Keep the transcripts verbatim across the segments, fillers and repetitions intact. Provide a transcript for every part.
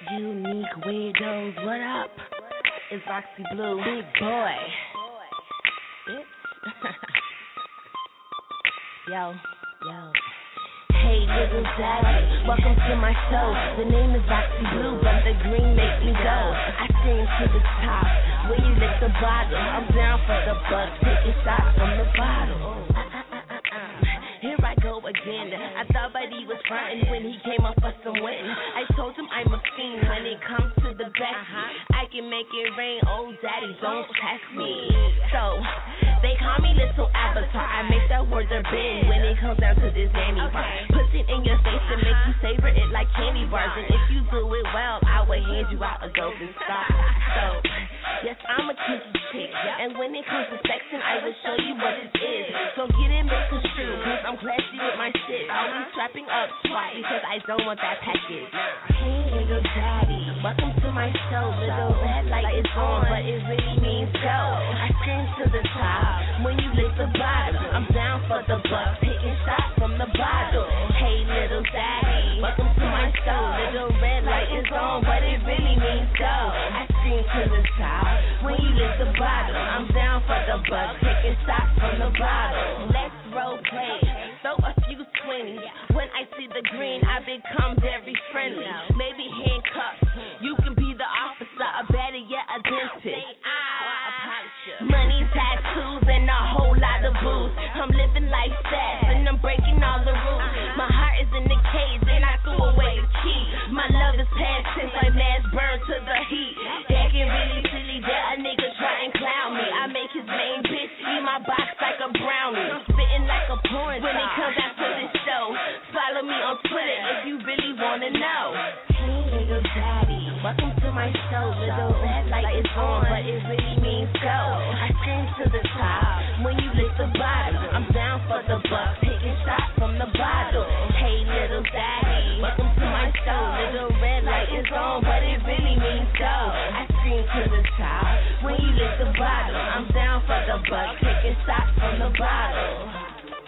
Unique weirdos, what up? It's Roxy Blue, big boy. Bitch. Yo, yo. Hey, little daddy, welcome to my show. The name is Roxy Blue, but the green makes me go. I scream to the top, where you lick the bottle. I'm down for the buck, taking shots from the bottle. Here I go again. I thought Buddy was frontin' when he came up for some win. I told him I'm a fiend when it comes to the best. I can make it rain, oh daddy, don't test me. So, they call me Little Avatar. I make that word a bend when it comes down to this Zanny bar. Put it in your face and make you savor it like candy bars. And if you do it well, I will hand you out a golden star. So, yes, I'm a kinky chick. And when it comes to sexing, I will show you what it is. So get it misconstrued, cause I'm classy with my shit. Always strapping up twice because I don't want that package. Hey, little daddy, welcome to my show. Little red light is on, but it really means go. I scream to the top when you lick the bottom. I'm down for the buck, taking shots from the bottle. Hey, little daddy, welcome to my show. Little red light is on, but it really means go. I scream to the top when you lick the bottle. I'm down for the buck, taking shots from the bottle. Let's role play, throw a few swings. When I see the green, I become very friendly. Maybe handcuffs, you can be the officer, or better yet, a dentist. Money, tattoos, and a whole lot of booze. I'm living life fast, and I'm breaking all the rules. My heart is in the cage, and I threw away the key. My love is past tense, like mass burn to the heat. Acting really silly, that a nigga try and clown me. I make his main bitch eat my box like a brownie. I'm spitting like a porn when it comes out to this show. Follow me on Twitter if you really wanna know. Hey, little daddy, welcome to my show. Little red light is on, but it really means go. I scream to the top when you lick the bottom. I'm down for the buck, taking shots from the bottle. Hey, little daddy, welcome to my show. Little red light is on, but it really means go. I scream to the top when you lick the bottom. I'm down for the buck, taking shots from the bottle.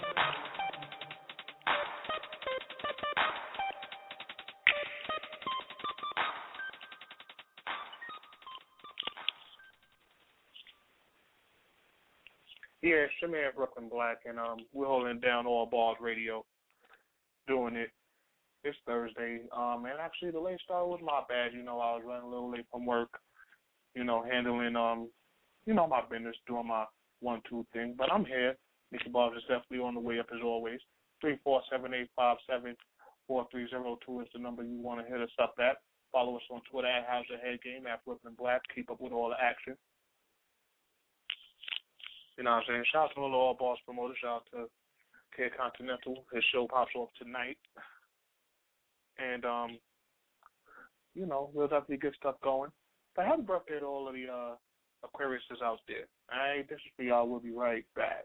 Yeah, it's your man Brooklyn Black, and um, we're holding down All Balls Radio, doing it this Thursday. Um, and actually, the late start was my bad. You know, I was running a little late from work. You know, handling um, you know, my business, doing my one-two thing. But I'm here. Mickey Bobs is definitely on the way up as always. Three four seven eight five seven four three zero two is the number you want to hit us up at. Follow us on Twitter at How's Your Head Game at Brooklyn Black. Keep up with all the action. You know what I'm saying? Shout out to all the All Balls promoters. Shout out to Kid Continental. His show pops off tonight. And, um, you know, we'll definitely get stuff going. But happy birthday to all of the uh, Aquariuses out there. All right? This is for y'all. We'll be right back.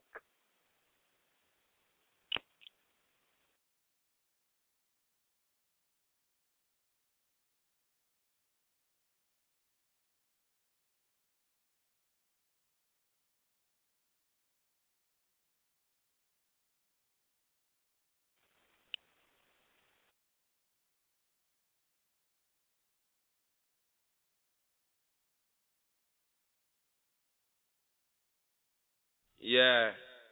Yeah.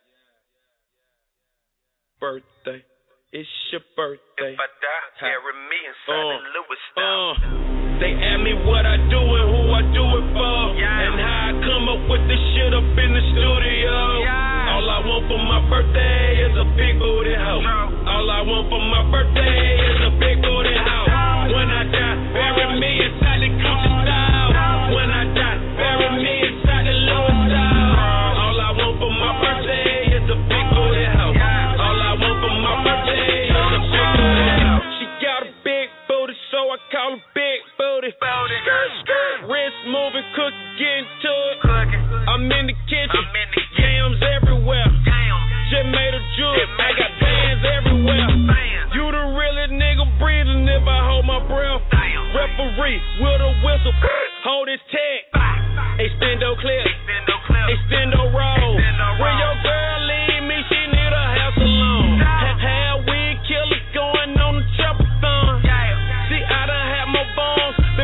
Birthday. It's your birthday. If I die, carry me inside uh, the Louis style. Uh, they ask me what I do and who I do it for. Yeah. And how I come up with this shit up in the studio. Yeah. All I want for my birthday is a big booty hoe. No. All I want for my birthday is a big booty hoe. When I die, bury me inside the Gucci style. When I die, bury me inside the Louis style. All I want for my birthday is a big booty hoe. All I want for my birthday is a big booty hoe. She got a big booty, so I call her big booty. Skirt, skirt, wrist moving, cooking, getting to it. I'm in the kitchen, yams everywhere. Just made a jewel, I got bands everywhere. You the realest nigga breathing if I hold my breath. Referee with a whistle, hold his tag. Extendo clip, extendo roll. When your girl leave me, she need a house alone. Had weed killers going on the triple thumb. See, I done had more bombs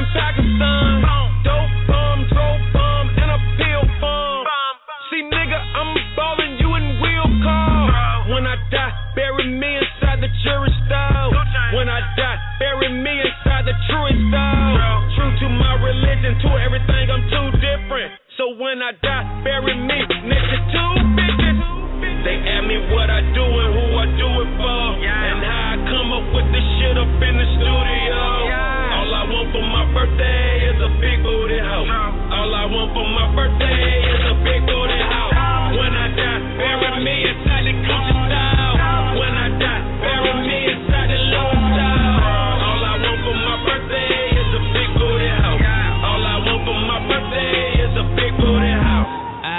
me inside the truest style. True to my religion, to everything, I'm too different. So when I die, bury me next to two bitches. They ask me what I do and who I do it for, and how I come up with this shit up in the studio. All I want for my birthday is a big booty house. All I want for my birthday is a big booty house. When I die, bury me inside the Gucci style. When I die, bury me inside the Louis style. All I want for my birthday is a big booty house. All I want for my birthday is a big booty house.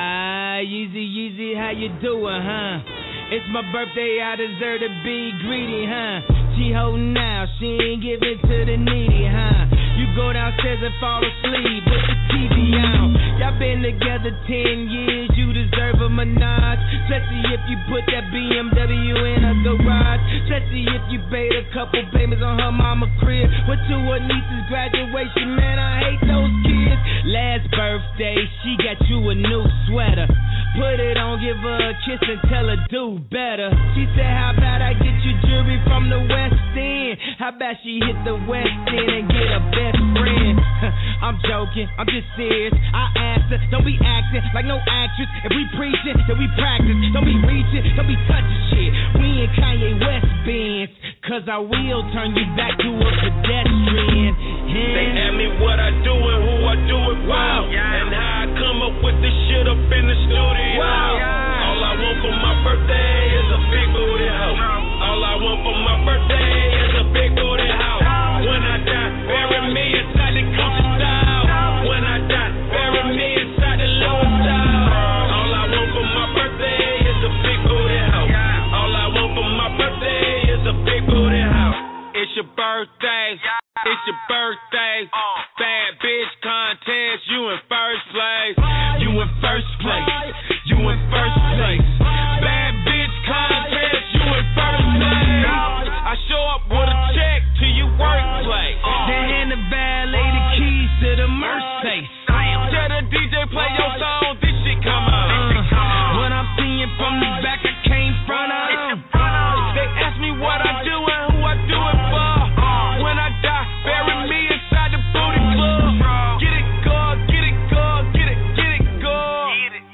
Ah, Yeezy, Yeezy, how you doing, huh? It's my birthday, I deserve to be greedy, huh? She holding out, she ain't giving to the needy, huh? You go downstairs and fall asleep with the T V on. Y'all been together ten years, you deserve a menage. Especially if you put that B M W in a garage. Especially if you paid a couple payments on her mama crib. Went to her niece's graduation, man, I hate those kids. Last birthday, she got you a new sweater. Put it on, give her a kiss and tell her do better. She said, how about I get you jewelry from the West End? How about she hit the West End and get a best friend? I'm joking, I'm just serious. I asked her, don't be acting like no actress. If we preaching, then we practice. Don't be reaching, don't be touching shit. We in Kanye West Benz, cause I will turn you back to a pedestrian. Yeah. They ask me what I do and who I do it for, wow. And how I come up with this shit up in the studio. Wow. All I want for my birthday is a big booty house. All I want for my birthday is a big booty house. When I die, bury me inside the Gucci style. When I die, bury me inside the Louis style. All I want for my birthday is a big booty house. All I want for my birthday is a big booty house. It's your birthday. It's your birthday. Bad bitch contest. You in first place. You in first place. You in first place. Bad bitch contest. You in first place. I show up with a check to your workplace. Then hand the valet the keys to the Mercedes. Tell the D J play your song. This shit come on. When I'm seeing from the back, I can't front of. They ask me what I do and who I do it for. When I die, bury me inside the booty club. Get it good, get it good, get it, get it good.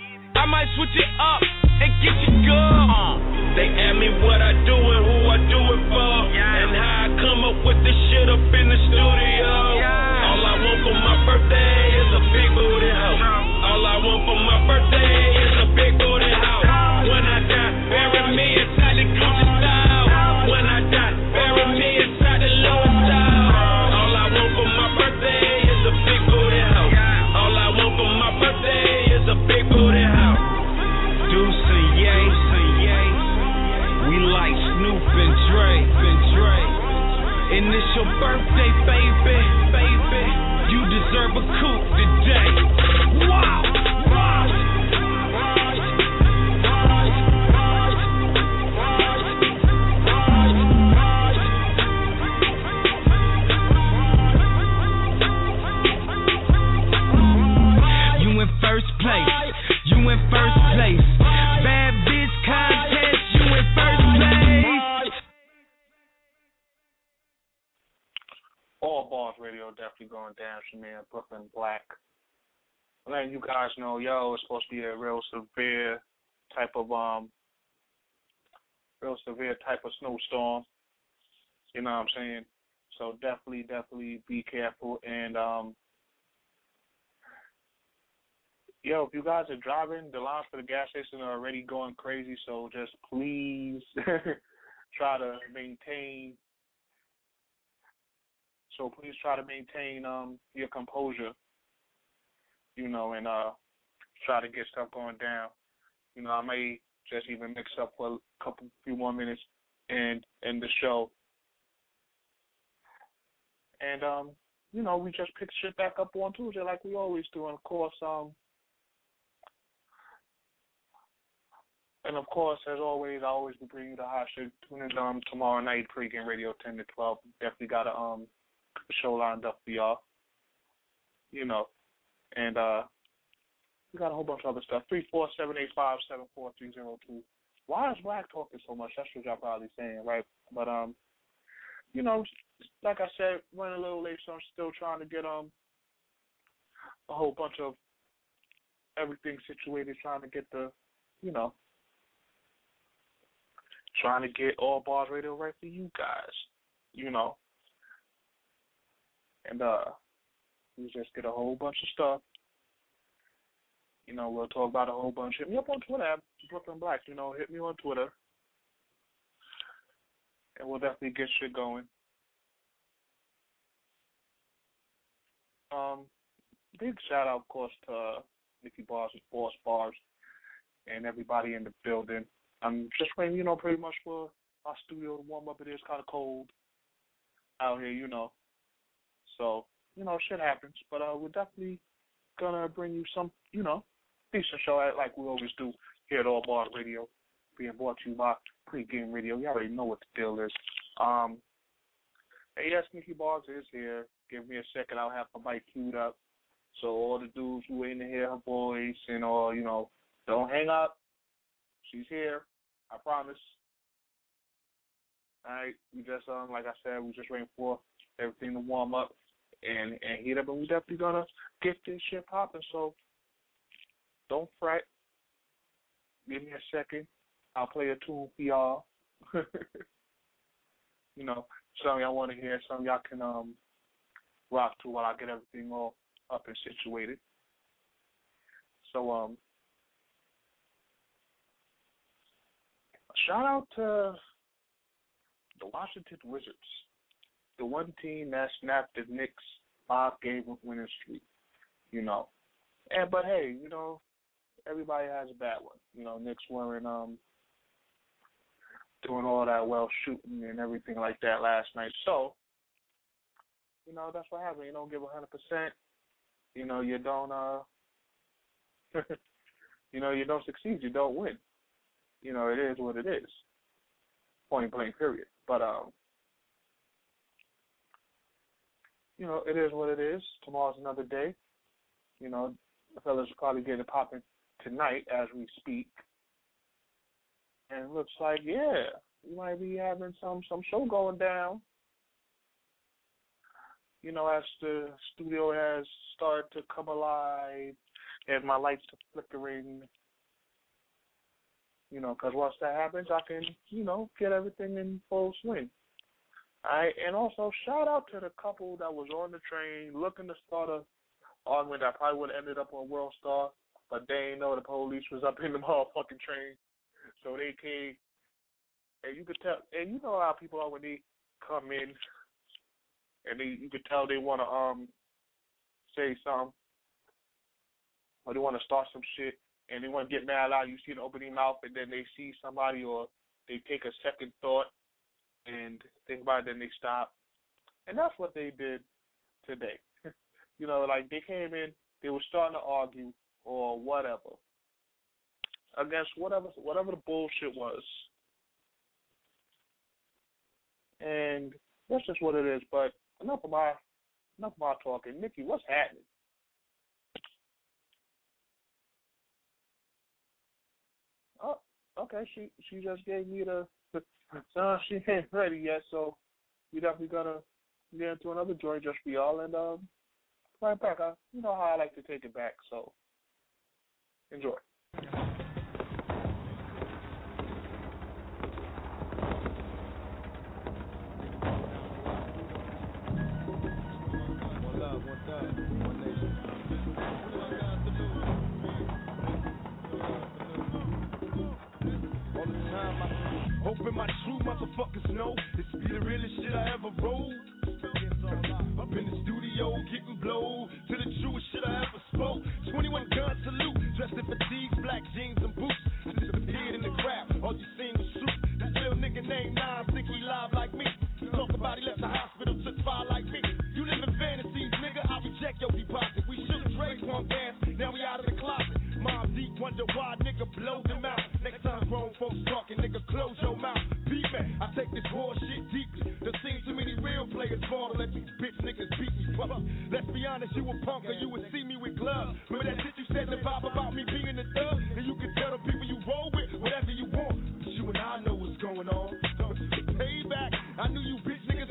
I might switch it up and get you good. They ask me what I do and who I do it for, and how I come up with this shit up in the studio. All I want for my birthday is a big booty house. All I want for my birthday is a big booty house. When I die, bury me inside the Gucci style. When I die, bury me inside the Louis style. All I want for my birthday is a big booty house. All I want for my birthday is a big booty house. Deuce and Yay, we like Snoop and Dre, and Dre. And it's your birthday, baby, baby. You deserve a coupe today. Wow, wow. You in first place. You in first place. Bad bitch contest. You in first place. All Balls Radio definitely going down. It's your man Brooklyn Black. Letting you guys know, yo, it's supposed to be a real severe type of um, real severe type of snowstorm. You know what I'm saying? So definitely, definitely be careful. And um, yo, if you guys are driving, the lines for the gas station are already going crazy. So just please try to maintain. So please try to maintain um, your composure, you know, and uh, try to get stuff going down. You know, I may just even mix up for a couple, few more minutes and end the show. And, um, you know, we just pick shit back up on Tuesday like we always do. And, of course, um, and of course, as always, I always will bring you the hot shit. Tune in um, tomorrow night, pregame radio ten to twelve. Definitely got a um, show lined up for y'all, you know. And uh, we got a whole bunch of other stuff. three four seven eight five seven four three zero two. Why is Black talking so much? That's what y'all probably saying, right? But um, you know, like I said, running a little late, so I'm still trying to get um a whole bunch of everything situated, trying to get the, you know, trying to get All Bars Radio right for you guys, you know. And uh, we just get a whole bunch of stuff. You know, we'll talk about a whole bunch. Hit me up on Twitter at Brooklyn Black. You know, hit me on Twitter. And we'll definitely get shit going. Um, big shout out, of course, to uh, Nikki Bars and Boss Bars and everybody in the building. I'm just waiting, you know, pretty much for our studio to warm up. It is kind of cold out here, you know. So, you know, shit happens. But uh, we're definitely going to bring you some, you know, decent show like we always do here at All Bars Radio, being brought to you by Pre-Game Radio. You already know what the deal is. Um, and yes, Nikki Bars is here. Give me a second. I'll have my mic queued up. So all the dudes who waiting to hear her voice and all, you know, don't hang up. She's here. I promise. All right. We just, um, like I said, we just waiting for everything to warm up and, and heat up, and we definitely gonna get this shit popping. So don't fret. Give me a second. I'll play a tune for y'all. You know, some of y'all want to hear, some of y'all can um rock to while I get everything all up and situated. So um, shout out to the Washington Wizards, the one team that snapped the Knicks five-game winning streak. You know, and but hey, you know, everybody has a bad one. You know, Knicks weren't um doing all that well shooting and everything like that last night. So, you know, that's what happens. You don't give one hundred percent. You know, you don't, uh, you know, you don't succeed. You don't win. You know, it is what it is. Point blank, period. But, um, you know, it is what it is. Tomorrow's another day. You know, the fellas are probably getting it popping tonight as we speak. And it looks like, yeah, we might be having some, some show going down. You know, as the studio has started to come alive and my lights are flickering, you know, because once that happens, I can, you know, get everything in full swing. All right, and also shout out to the couple that was on the train looking to start a argument that probably would have ended up on World Star, but they didn't know the police was up in the motherfucking train. So they came, and you could tell, and you know how people are when they come in, and they, you could tell they want to um say something, or they want to start some shit, and they want to get mad loud. You see an opening mouth, and then they see somebody, or they take a second thought and think about it, then they stop. And that's what they did today. You know, like they came in, they were starting to argue or whatever against whatever whatever the bullshit was. And that's just what it is. But enough of my enough of my talking. Nikki, what's happening? Oh, okay. She she just gave me the. Uh, she ain't ready yet, so we definitely gonna get into another joint just for y'all, and um, right back. I, you know how I like to take it back, so enjoy. Hoping my true motherfuckers know this be the realest shit I ever wrote. Up in the studio getting blow to the truest shit I ever spoke. twenty-one gun salute, dressed in fatigues, black jeans and boots. I disappeared in the crowd, all you seen was shoot. This little nigga named Nine think he live like me. Talk about he left the hospital, took fire like me. You live in fantasies, nigga, I reject your deposit. We shook Drake one dance, now we out of the closet. Mob deep, wonder why nigga blow them out. Next time grown folks talking, nigga, close your mouth. Beat me, I take this bullshit deeply. There seems too many real players fall to let these bitch niggas beat me. But let's be honest, you a punk or you would see me with gloves. Remember that shit you said in the vibe about me being a thug? And you can tell the people you roll with whatever you want. But you and I know what's going on. Payback, I knew you bitch niggas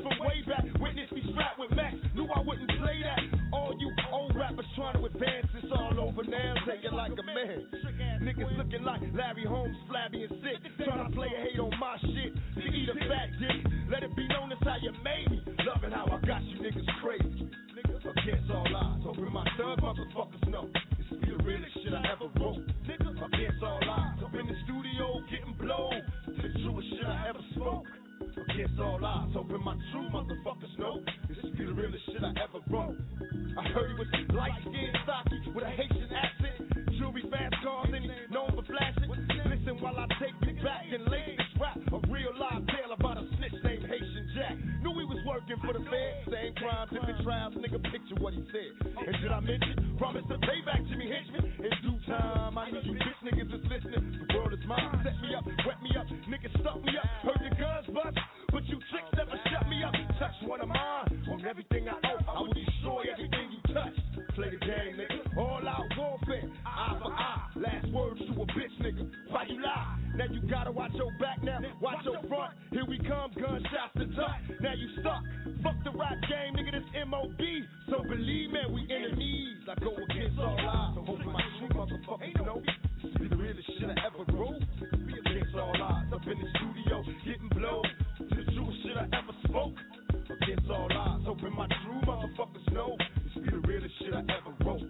from way back. Witness me strapped with Max. Knew I wouldn't play that. All you old rappers trying to advance, it's all over now. Take it like a man. Niggas looking like Larry Holmes, flabby and sick. Trying to play a hate on my shit. To eat a fat dick. Let it be known that's how you made me. Loving how I got you niggas crazy. Against all odds, hoping my thug motherfuckers know this be the realest shit I ever wrote. Against all odds, up in the studio getting blown to the truest shit I ever spoke. Against all odds, hoping my true motherfuckers know this be the realest shit I ever wrote. I heard he was light skinned, stocky, with a Haitian accent, jewelry, fast cars, and he's known for flashing. Listen while I take you back and lay this rap, a real live tale about a snitch named Haitian Jack. Knew he was working for the Fed, same crime, different trials, nigga, picture what he said. And did I mention, promise to pay back Jimmy Henchman in due time. I need you bitch niggas is listening, the world is mine. Set me up, wet me up, niggas stuck me up, heard the guns bust, but you tricks never shut me up. Touch one of mine, on everything I owe, I will destroy everything you touch. Play the game, nigga, all out warfare, eye for eye, last words to a bitch nigga, why you lie? Now you gotta watch your back now, watch your front, here we come, gunshots to duck, now you stuck, fuck the rap game, nigga, this M O B, so believe me, we enemies, I go against all odds, so hoping my true motherfuckers know, this be the realest shit I ever wrote, be against all odds, up in the studio, getting blown, to the truest shit I ever spoke, against all odds, hoping my true motherfuckers know, this be the realest shit I ever wrote.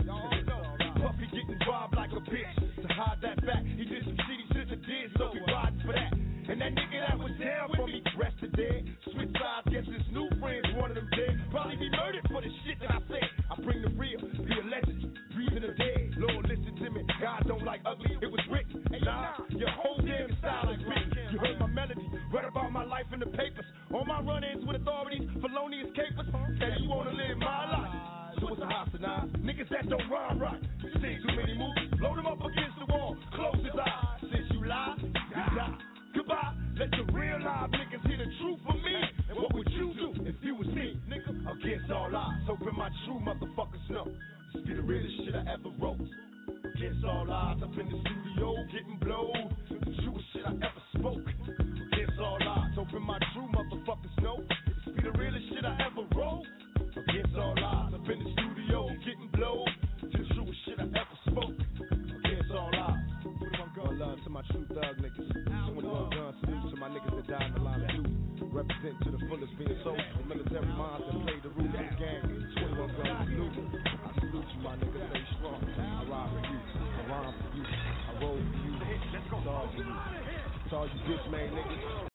Puffy getting robbed like a bitch. To hide that fact, he did some shitty shit that did, so we riding for that. And that nigga that was down with me, rested dead. Switch sides, guess his new friends, one of them dead. Probably be murdered for the shit that I said. I bring the real, be a legend, breathing the dead. Lord, listen to me, God don't like ugly, it was written. Nah, your whole damn style is written. You heard my melody, read about my life in the papers. All my run-ins with authorities, felonious capers. Say you wanna live my life. So it's a hostile niggas that don't rhyme right. You see too many movies, load them up against the wall, close his eyes. Since you lie, you die. Goodbye, let the real live niggas hear the truth from me. And what would you do if you was me, nigga? Against all odds, hoping my true motherfuckers know this be the realest shit I ever wrote. Against all odds, up in the studio getting blown, the truest shit I ever spoke. Against all odds, hoping my true motherfuckers know this be the realest shit I ever wrote. Against all odds, up in the studio, getting blown, to the truest shit I ever spoke. Against all odds. One love to my true thug niggas. twenty-one gun salute to my niggas that died in the line of duty. Represent to the fullest being soldiers, the military minds that play the rules of the game. twenty-one gun salute. I salute you, my niggas, stay strong. I ride for you, I rhyme for you, I roll for you. It's all for you. It's all you bitch made niggas.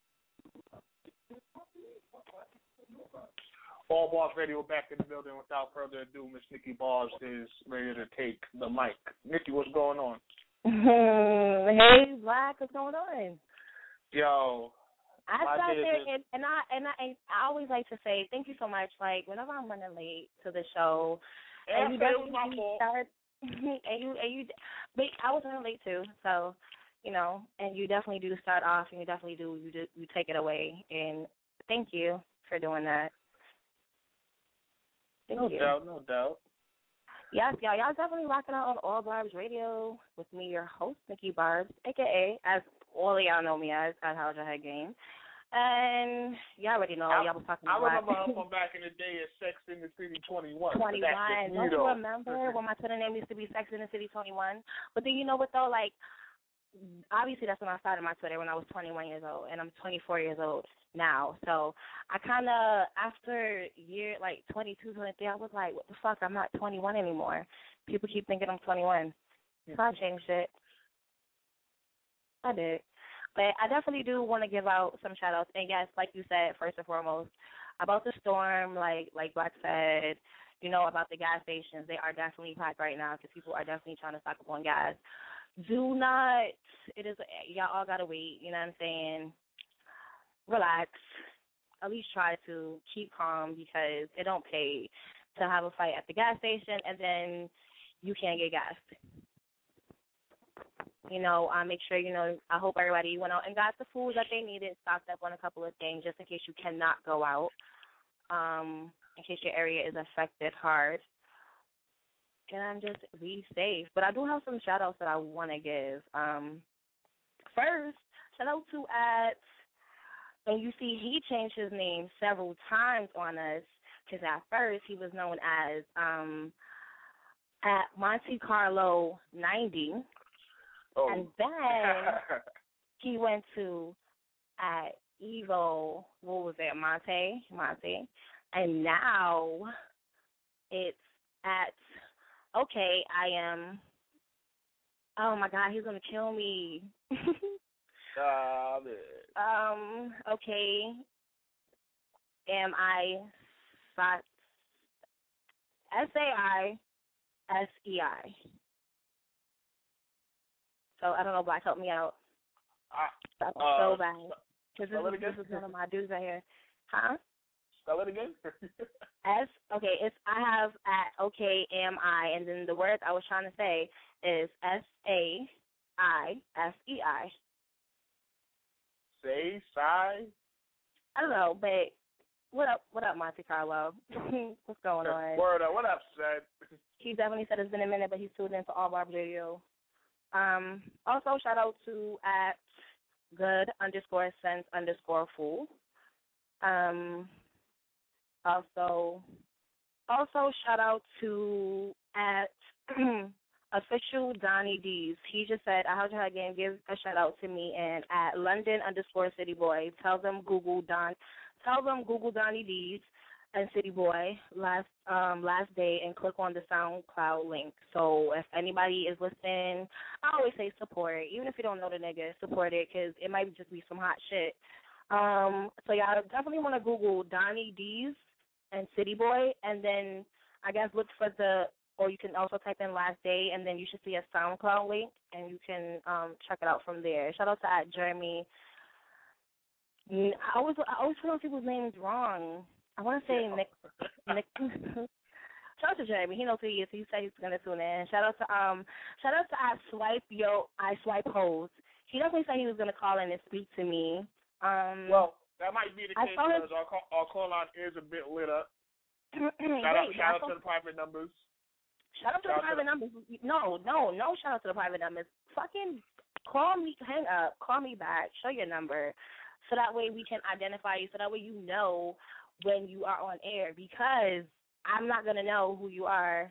All Bars Radio back in the building. Without further ado, Miss Nikki Bars is ready to take the mic. Nikki, what's going on? Hey, Black, what's going on? Yo, I sat there and, and I and I and I always like to say thank you so much. Like whenever I'm running late to the show, yeah, and you definitely start, and you and you, but I was running late too. So, you know, and you definitely do start off, and you definitely do you do, you take it away. And thank you for doing that. Thank no you. doubt, no doubt. Yes, y'all, y'all definitely rocking out on All Barbs Radio with me, your host, Nikki Barbs, a k a, as all of y'all know me as, at How's Your Head Game. And y'all already know, I, y'all was talking I about... I remember her from back in the day as Sex in the City twenty-one. twenty-one. Don't you remember when my Twitter name used to be Sex in the City twenty-one? But then you know what, though? Like, obviously that's when I started my Twitter, when I was twenty-one years old, and I'm twenty-four years old now. So I kind of, after year, like twenty-two, twenty-three, I was like, what the fuck, I'm not twenty-one anymore. People keep thinking I'm twenty-one. So I changed it. I did. But I definitely do want to give out some shout-outs. And, yes, like you said, first and foremost, about the storm, like like Black said, you know, about the gas stations. They are definitely packed right now because people are definitely trying to stock up on gas. Do not, it is, y'all all got to wait, you know what I'm saying? Relax. At least try to keep calm because it don't pay to have a fight at the gas station and then you can't get gas. You know, uh, make sure, you know, I hope everybody went out and got the food that they needed, stocked up on a couple of things just in case you cannot go out, um, in case your area is affected hard. And just be safe. But I do have some shout-outs that I want to give. Um, first, shout-out to at And you see, he changed his name several times on us because at first he was known as um, at Monte Carlo ninety, Oh. and then he went to at Evo. What was it, Monte? Monte, and now it's at. Okay, I am. Oh my God, he's gonna kill me. Ah, man. Um, okay. Am I S A I S E I? So I don't know, Black, help me out. Ah, That's uh, so bad. Because spell it this, again? this is one of my dudes right here. Huh? Spell it again. S, okay, it's, I have at, okay, am I, and then the word I was trying to say is S A I S E I. Say, sigh. I don't know, but what up, what up, Monte Carlo? What's going on? Word up. What up, son? He definitely said it's been a minute, but he's tuned in to All Barb Radio. Um, also, shout out to at good underscore sense underscore fool. Um, also, also shout out to at official Donnie D's. He just said, I heard you again, give a shout out to me, and at London underscore City Boy. Tell them Google Don, tell them Google Donnie D's and City Boy last um last day and click on the SoundCloud link. So if anybody is listening, I always say support, even if you don't know the nigga, support it because it might just be some hot shit. Um, so y'all definitely want to Google Donnie D's and City Boy, and then I guess look for the. Or you can also type in last day, and then you should see a SoundCloud link, and you can um, check it out from there. Shout out to at Jeremy. I always I always pronounce people's names wrong. I want to say Nick. Nick. Shout out to Jeremy. He knows who he is. He said he's gonna tune in. Shout out to um. Shout out to I swipe yo I swipe hoes. He definitely said he was gonna call in and speak to me. Um. Well, that might be the I case saw because our call, our call line is a bit lit up. Shout Wait, out, shout out saw- to the private numbers. Shout out to Shout the private numbers. No, no, no shout out to the private numbers. Fucking call me, hang up, call me back, show your number, so that way we can identify you, so that way you know when you are on air, because I'm not going to know who you are.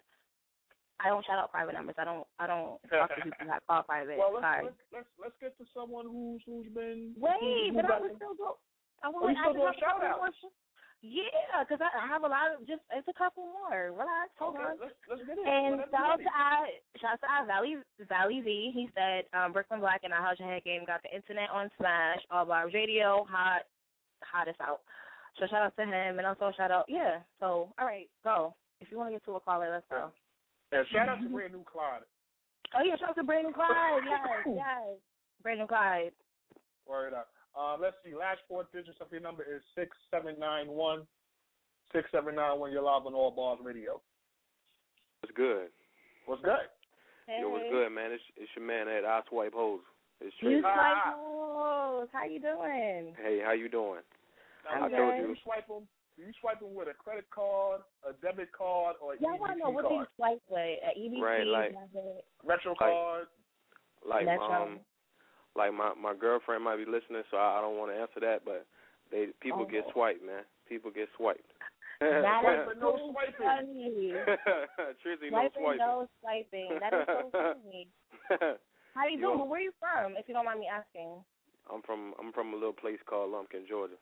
I don't shout out private numbers. I don't I don't talk to people that call private. Well, let's, Sorry. let's, let's, let's get to someone who's who's been... Wait, who's, but who's I was still go. I Oh, you I still just doing have a couple shout-outs? more sh- Yeah, because I, I have a lot of, just, it's a couple more. Relax, hold Okay, on. let's, let's get it. And Let's shout out get to I, shout out to I, Valley, Valley V. He said, um, Brooklyn Black and I How's Your Head Game got the internet on Smash, All Bars Radio, hot, hottest out. So shout out to him, and also shout out, yeah. So, all right, go. If you want to get to a caller, let's go. Yeah, shout out to brand new Clyde. Oh, yeah, shout out to Brandon Clyde. Yes, yes. Brandon Clyde. Word up. Uh, let's see. Last four digits of your number is six seven nine one. six seven nine one. You're live on All Bars Radio. What's good? What's good? Hey. Yo, what's good, man? It's, it's your man at I Swipe Hoes. It's You Tracy. swipe hoes. How you doing? Hey, how you doing? Now, I'm do told good. you swipe them? Do you swipe them with a credit card, a debit card, or an Y'all E B T want to know what card? do you swipe with? An E B T, Right, like- debit, Retro card. Like, Metro. um, like my my girlfriend might be listening, so I, I don't want to answer that, but they people Oh. get swiped, man. People get swiped. That is Swiping, no so swiping. funny. Trizzy, no Swiping, swiping. no swiping. That is so funny. How you Yo. doing? But where you from, if you don't mind me asking? I'm from I'm from a little place called Lumpkin, Georgia.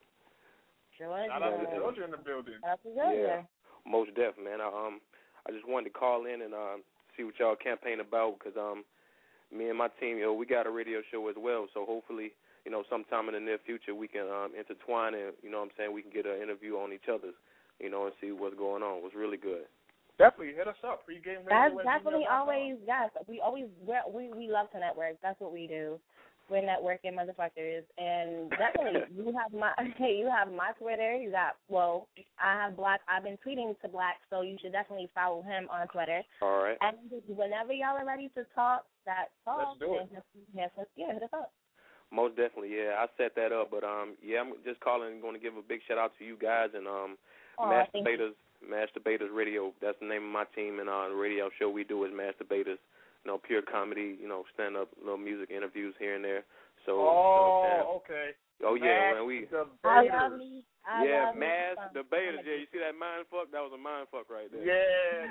Georgia. Shout out to Georgia in the building. Shout out to Georgia. Yeah, most def, man. I, um, I just wanted to call in and um see what y'all campaign about because um, me and my team, yo, we got a radio show as well. So hopefully, you know, sometime in the near future we can um intertwine and you know what I'm saying we can get an interview on each other's, you know, and see what's going on. It's really good. Definitely hit us up. Pre-game radio. That's definitely always, yes. We always, we're, we we love to network. That's what we do. We're networking motherfuckers. And definitely, you have my, hey, you have my Twitter. You got, well, I have Black. I've been tweeting to Black, so you should definitely follow him on Twitter. All right. And whenever y'all are ready to talk, that talk, Let's do it. then yes, yes, yeah, hit us up. Most definitely, yeah. I set that up, but um, yeah, I'm just calling and going to give a big shout out to you guys and um, Aw, thank you. Masturbators, Masturbators Radio. That's the name of my team, and uh, the radio show we do is Masturbators. You know, pure comedy, you know, stand up, little music interviews here and there. So, oh, you know okay. Oh yeah, Mass man. We I love me. I yeah, love mass me. debaters. Yeah, you see that mind fuck? That was a mind fuck right there. Yeah.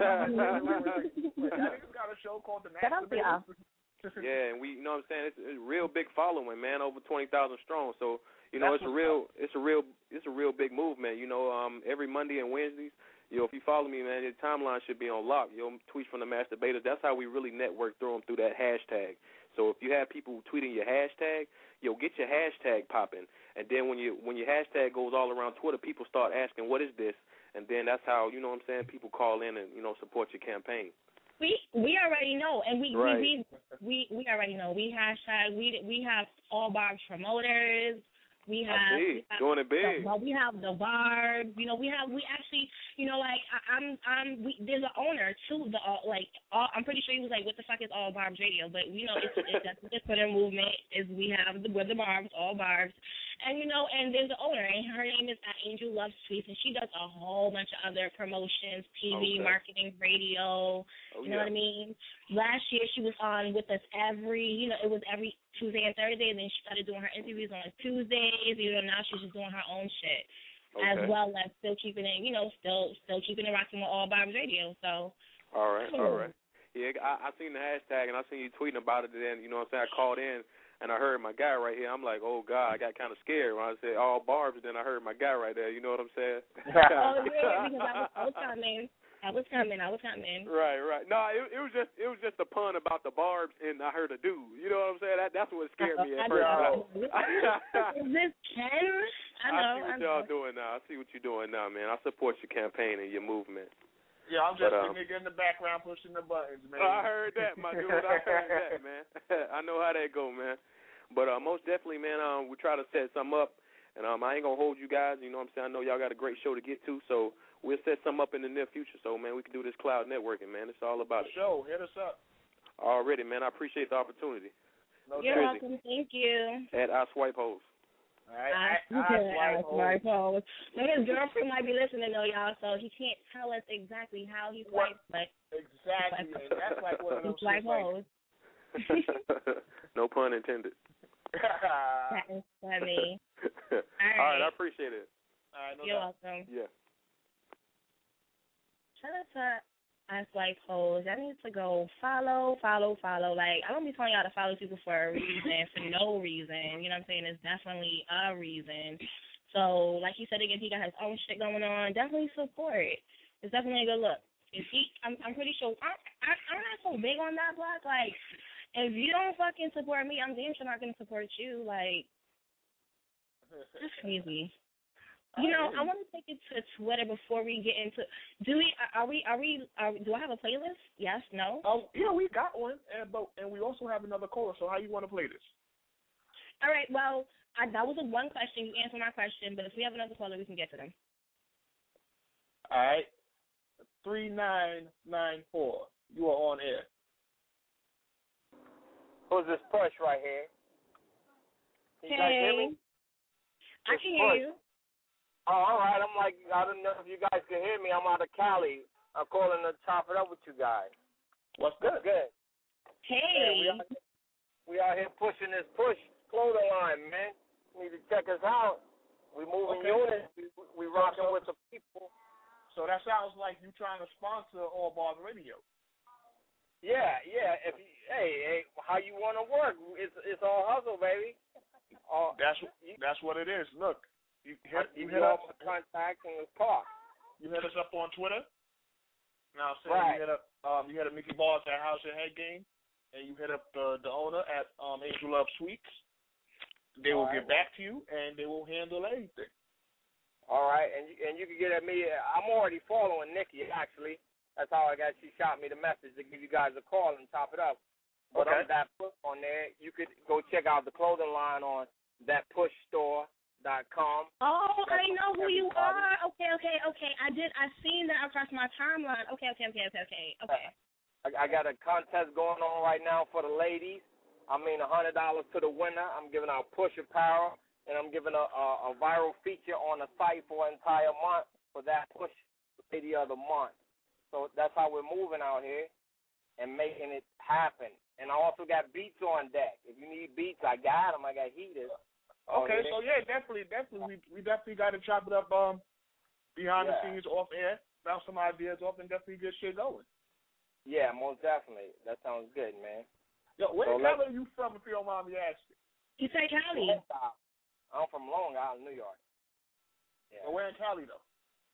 That nigga's got a show called The Mass Debaters. Yeah, and we, you know what I'm saying? It's, it's a real big following, man, over twenty thousand strong. So, you know, That's it's a real, it's a real, it's a real big movement. You know, um, every Monday and Wednesdays, you know, if you follow me, man, your timeline should be on lock. You know, tweets from the Mass Debaters. That's how we really network through them, through that hashtag. So if you have people tweeting your hashtag, yo, get your hashtag popping. And then when you when your hashtag goes all around Twitter, people start asking, what is this? And then that's how, you know what I'm saying, people call in and, you know, support your campaign. We we already know, and we right. we, we we already know. We hashtag we we have all Barb's promoters. We have, I see. we have Doing it big. The, we have the Barbs. You know, we have we actually, you know, like I, I'm I'm we, there's an owner too. The uh, like all, I'm pretty sure he was like, what the fuck is All Barbs Radio? But you know, it's, it's that's the Twitter movement is we have the we're the Barbs, All Barbs, and you know, and there's an owner, and her name is Angel Loves Tweets, and she does a whole bunch of other promotions, T V, okay. marketing, radio. Oh, you know yeah. what I mean? Last year she was on with us every, you know, it was every Tuesday and Thursday, and then she started doing her interviews on Tuesdays. You know, now she's just doing her own shit, okay. as well as still keeping it, you know, still still keeping it rocking with All Barb's Radio. So. All right, all right. Yeah, I, I seen the hashtag and I seen you tweeting about it. And then, you know what I'm saying, I called in and I heard my guy right here. I'm like, oh God, I got kind of scared when I said All Barbs. Then I heard my guy right there. You know what I'm saying? Oh yeah, because I was, I was coming. I was coming. I was coming. Right, right. No, it, it was just it was just a pun about the Barbs, and I heard a dude. You know what I'm saying? That that's what scared me at I first. know. Is this Ken? I know. I see what I y'all know. doing now. I see what you're doing now, man. I support your campaign and your movement. Yeah, I'm just but, um, a nigga in the background pushing the buttons, man. I heard that, my dude. I heard that, man. I know how that go, man. But uh, most definitely, man, um, we try to set something up, and um, I ain't gonna hold you guys. You know what I'm saying? I know y'all got a great show to get to, so. We'll set something up in the near future, so, man, we can do this cloud networking, man. It's all about it. Show, hit us up. Already, man. I appreciate the opportunity. No You're Jersey. welcome. Thank you. At I Swipe Hoes. All right. I, I, I, I swipe hoes. Now, his girlfriend might be listening, though, y'all, so he can't tell us exactly how he swipes, but exactly, and that's like one of those swipe things. Like, no pun intended. that is funny. All right. All right, I appreciate it. All right, no You're doubt. welcome. Yeah. Shout out to I Swipe Hoes. I need to go follow, follow, follow. Like, I don't be telling y'all to follow people for a reason, for no reason. You know what I'm saying? It's definitely a reason. So, like he said again, he got his own shit going on. Definitely support. It's definitely a good look. If he, I'm, I'm pretty sure, I, I, I'm not so big on that block. Like, if you don't fucking support me, I'm damn sure not going to support you. Like, that's crazy. You know, I want to take it to Twitter before we get into. Do we? Are we? Are we? Are, do I have a playlist? Yes. No. Oh, yeah, we got one, and but and we also have another caller. So how you want to play this? All right. Well, I, that was a one question. You answered my question, but if we have another caller, we can get to them. All right. Three nine nine four. You are on air. Who's this Push right here? Can you hey. guys hear me? I can hear you. Oh, all right. I'm like, I don't know if you guys can hear me. I'm out of Cali. I'm calling to chop it up with you guys. What's good? Good. Hey. Yeah, we, out here, we out here pushing this Push clothing line, man. You need to check us out. We moving Okay. units. We, we rocking so, with the people. So that sounds like you trying to sponsor All Bars Radio. Yeah, yeah. If you, hey, hey, how you want to work? It's it's all hustle, baby. All, That's you, that's what it is. Look. You hit, you you hit all up, my contacts in the park. You hit us up on Twitter. Now, say right. you hit up, um, you hit up Mickey Balls at House and Head Game, and you hit up the the owner at um, Angel Love Sweets. They will all get right. back to you, and they will handle everything. All right, and you, and you can get at me. I'm already following Nikki, actually. That's how I got. She shot me the message to give you guys a call and top it up. But Okay. I'm that push on there. You could go check out the clothing line on that push store dot com. Oh, I know who you Everybody. are. Okay, okay, okay. I did. I seen that across my timeline. Okay, okay, okay, okay, okay. Okay. I, I got a contest going on right now for the ladies. I mean, a hundred dollars to the winner. I'm giving out push apparel, and I'm giving a, a, a viral feature on the site for an entire month for that push lady of the month. So that's how we're moving out here. and making it happen. And I also got beats on deck. If you need beats, I got them. I got heaters. Okay, so yeah, definitely, definitely, we, we definitely got to chop it up um behind yeah. the scenes, off air, bounce some ideas off, and definitely get shit going. Yeah, most definitely. That sounds good, man. Yo, where so in Cali are you from, if you don't mind me asking? You say Cali? I'm from Long Island, New York. Yeah. Well, where in Cali, though?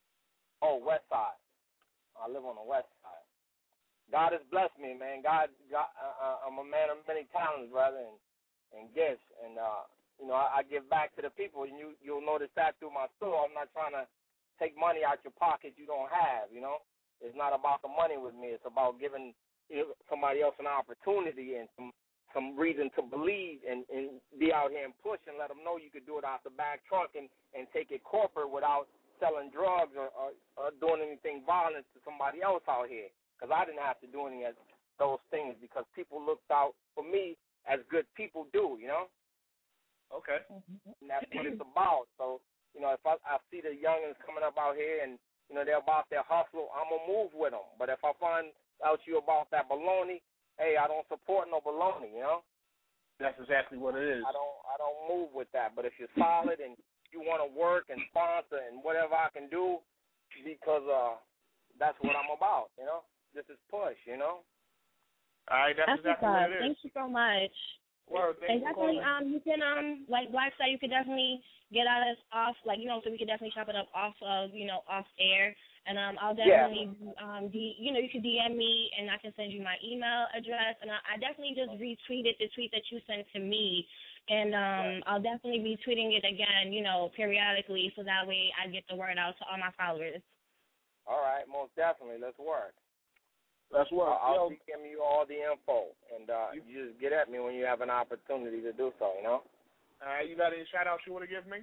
Oh, West Side. I live on the West Side. God has blessed me, man. God, God uh, I'm a man of many talents, brother, and, and gifts. And, uh, you know, I, I give back to the people, and you, you'll notice that through my store. I'm not trying to take money out your pocket you don't have, you know. It's not about the money with me. It's about giving you know, somebody else an opportunity and some, some reason to believe and, and be out here and push and let them know you could do it out the back trunk and, and take it corporate without selling drugs or, or, or doing anything violent to somebody else out here. Because I didn't have to do any of those things because people looked out for me as good people do, you know? Okay. And that's what it's about. So, you know, if I, I see the youngins coming up out here and, you know, they're about their hustle, I'm going to move with them. But if I find out you about that baloney, hey, I don't support no baloney, you know? That's exactly what it is. I don't I don't move with that. But if you're solid and you want to work and sponsor and whatever I can do because uh, that's what I'm about, you know? This is push, you know? All right, that's, that's exactly what it is. Thank you so much. Word, and definitely, um, you can, um, like Black said, you could definitely get out of off, like, you know, so we could definitely chop it up off of, you know, off air. And um, I'll definitely, yeah. um, D, you know, you could D M me and I can send you my email address. And I, I definitely just retweeted the tweet that you sent to me. And um, right. I'll definitely be tweeting it again, you know, periodically so that way I get the word out to all my followers. All right, most definitely. Let's work. Let's work. I'll be giving you all the info, and uh, you, you just get at me when you have an opportunity to do so, you know? All right, you got any shout-outs you want to give me?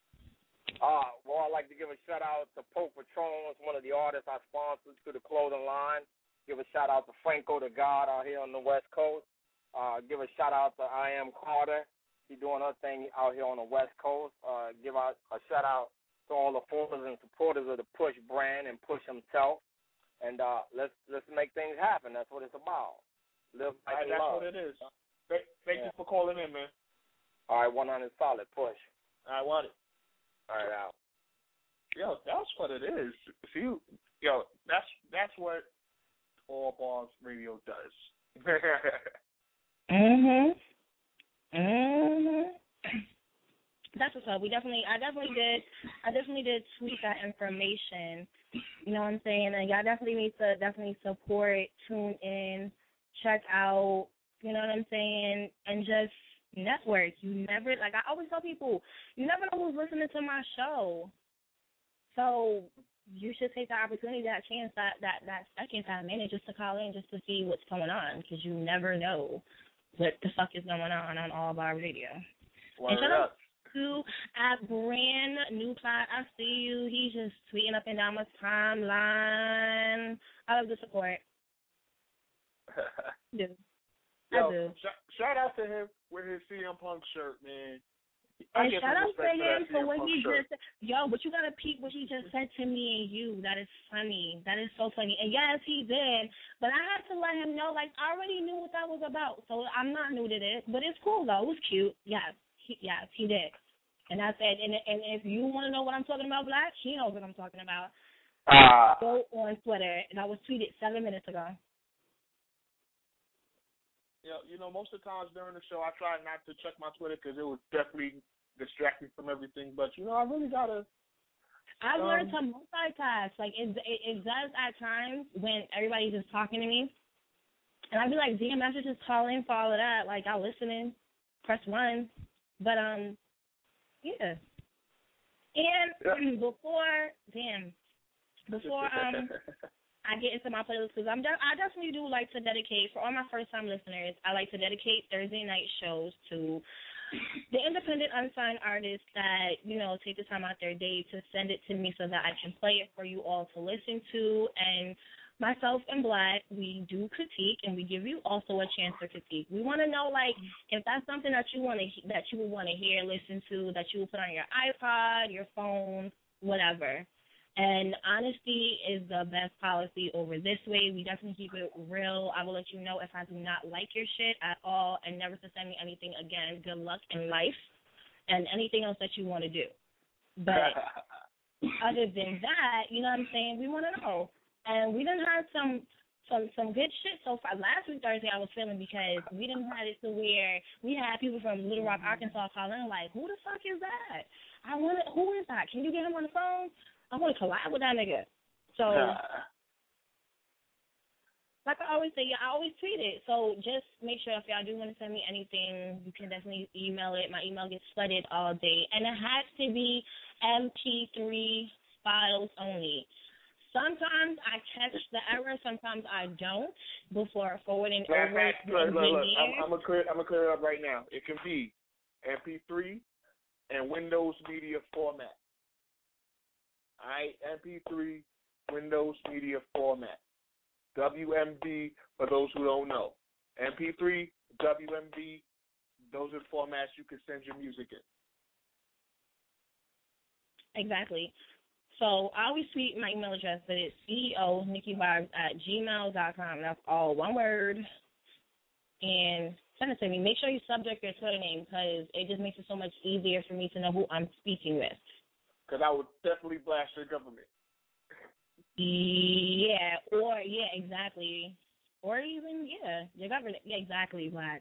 Uh, well, I'd like to give a shout-out to Pope Patron, one of the artists I sponsored through the clothing line. Give a shout-out to Franco the God out here on the West Coast. Uh, give a shout-out to I Am Carter. She's doing her thing out here on the West Coast. Uh, give out a shout-out to all the followers and supporters of the Push brand and Push himself. And uh, let's let's make things happen. That's what it's about. Live like right, that's love. what it is. Thank, thank yeah. you for calling in, man. All right, one hundred solid push. I want it. All right, out. Yo, that's what it is. See, yo, that's that's what All Bars Radio does. mhm. Mhm. That's what's up. We definitely, I definitely did, I definitely did tweet that information. You know what I'm saying? And y'all definitely need to definitely support, tune in, check out. You know what I'm saying? And just network. You never, like I always tell people, you never know who's listening to my show. So you should take the opportunity, that chance, that that that second, that minute, just to call in, just to see what's going on, because you never know what the fuck is going on on All Bar Radio. Word and shut up. up. At brand new plot, I see you. He's just tweeting up and down my timeline. I love the support. I do. Yo, I do. Sh- shout out to him with his C M Punk shirt, man. And shout out to him for what he shirt. just said. Yo, but you gotta peep what he just said to me and you. That is funny. That is so funny. And yes, he did. But I had to let him know, like, I already knew what that was about. So I'm not new to this. But it's cool, though. It was cute. Yes. He, yes, he did. And I said, and, and if you want to know what I'm talking about, Black, he knows what I'm talking about. Uh, Go on Twitter. And I was tweeted seven minutes ago. Yeah, you know, most of the times during the show, I try not to check my Twitter because it would definitely distract me from everything. But, you know, I really got to. I've um, learned to multitask. Like, it, it, it does at times when everybody's just talking to me. And I'd be like, D M messages, call in for all of that. Like, I'll listen in, press one. But, um, yeah. And yeah. before, damn, before um I get into my playlist, because I'm de- I definitely do like to dedicate, for all my first-time listeners, I like to dedicate Thursday night shows to the independent unsigned artists that, you know, take the time out their day to send it to me so that I can play it for you all to listen to. And myself and Black, we do critique, and we give you also a chance to critique. We want to know, like, if that's something that you want to that you would want to hear, listen to, that you would put on your iPod, your phone, whatever. And honesty is the best policy over this way. We definitely keep it real. I will let you know if I do not like your shit at all and never to send me anything again. Good luck in life and anything else that you want to do. But other than that, you know what I'm saying, we want to know. And we done had some some some good shit so far. Last week, Thursday, I was feeling because we done had it to where we had people from Little Rock, Arkansas calling like, who the fuck is that? I want to, who is that? Can you get him on the phone? I want to collab with that nigga. So, like I always say, yeah, I always tweet it. So just make sure if y'all do want to send me anything, you can definitely email it. My email gets flooded all day. And it has to be M P three files only. Sometimes I catch the error, sometimes I don't before forwarding Look, over look, look, look. I'm, I'm going to clear, I'm gonna clear it up right now. It can be M P three and Windows Media format. All right, M P three, Windows Media format. W M D, for those who don't know. M P three, W M D, those are the formats you can send your music in. Exactly. So I always tweet my email address, but it's C E O Nikki Vibes at gmail dot com. That's all one word. And send it to me. Make sure you subject your Twitter name because it just makes it so much easier for me to know who I'm speaking with. Because I would definitely blast your government. Yeah, or, yeah, exactly. Or even, yeah, your government, yeah, exactly, Black.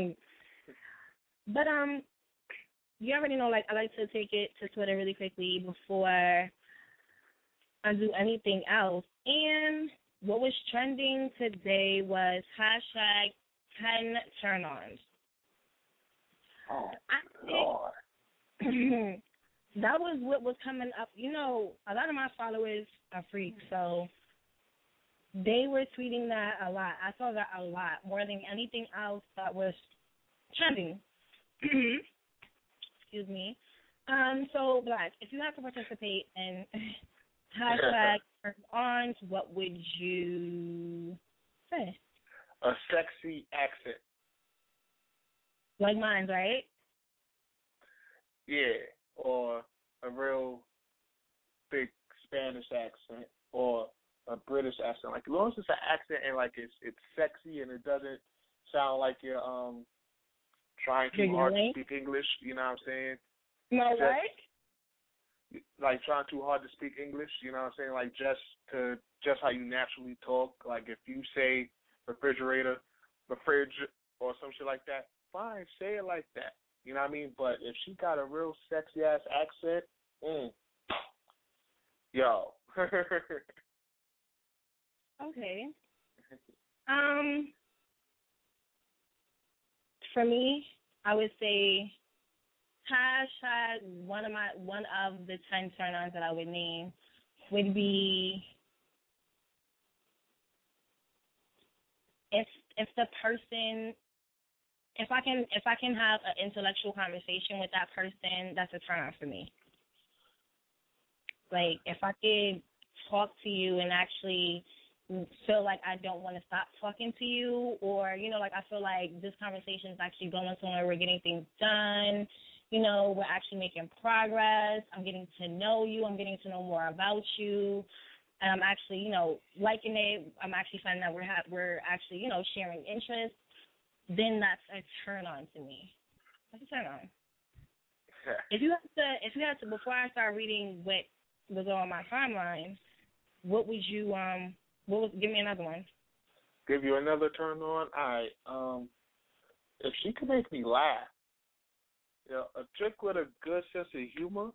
But, um, you already know, like, I like to take it to Twitter really quickly before I do anything else. And what was trending today was hashtag ten turn-ons. Oh, I Lord. think that was what was coming up. You know, a lot of my followers are freaks, so they were tweeting that a lot. I saw that a lot, more than anything else that was trending. Excuse me. Um, so, Black, if you have to participate in hashtag turn-ons, what would you say? A sexy accent. Like mine, right? Yeah, or a real big Spanish accent, or a British accent. Like, as long as it's an accent and, like, it's it's sexy and it doesn't sound like you're um trying too hard to speak English, you know what I'm saying? No, just, right? Like, trying too hard to speak English, you know what I'm saying? Like, just to, just how you naturally talk. Like, if you say refrigerator, refrig, or some shit like that, fine, say it like that. You know what I mean? But if she got a real sexy-ass accent, mm, yo. Okay. Um, for me, I would say hashtag one of my one of the ten turn-ons that I would name would be if if the person if I can if I can have an intellectual conversation with that person, that's a turn on for me. Like if I could talk to you and actually feel like I don't want to stop talking to you, or, you know, like I feel like this conversation is actually going somewhere, we're getting things done, you know, we're actually making progress, I'm getting to know you, I'm getting to know more about you, and I'm actually, you know, liking it, I'm actually finding that we're ha- we're actually, you know, sharing interests, then that's a turn on to me. That's a turn on. If you had to, if you had to, before I start reading what was on my timeline, what would you, um, what was, give me another one. Give you another turn on? All right. Um, if she could make me laugh, you know, a chick with a good sense of humor,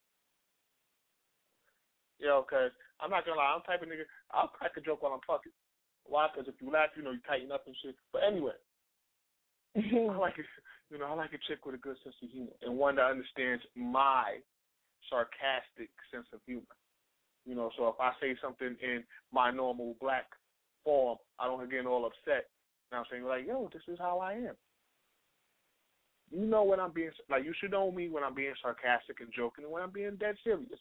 you know, because I'm not going to lie, I'm the type of nigga, I'll crack a joke while I'm fucking. Why? Because if you laugh, you know, you tighten up and shit. But anyway, I like it, you know, I like a chick with a good sense of humor and one that understands my sarcastic sense of humor. You know, so if I say something in my normal black form, I don't get all upset. And I'm saying, like, yo, this is how I am. You know when I'm being, like, you should know me when I'm being sarcastic and joking and when I'm being dead serious.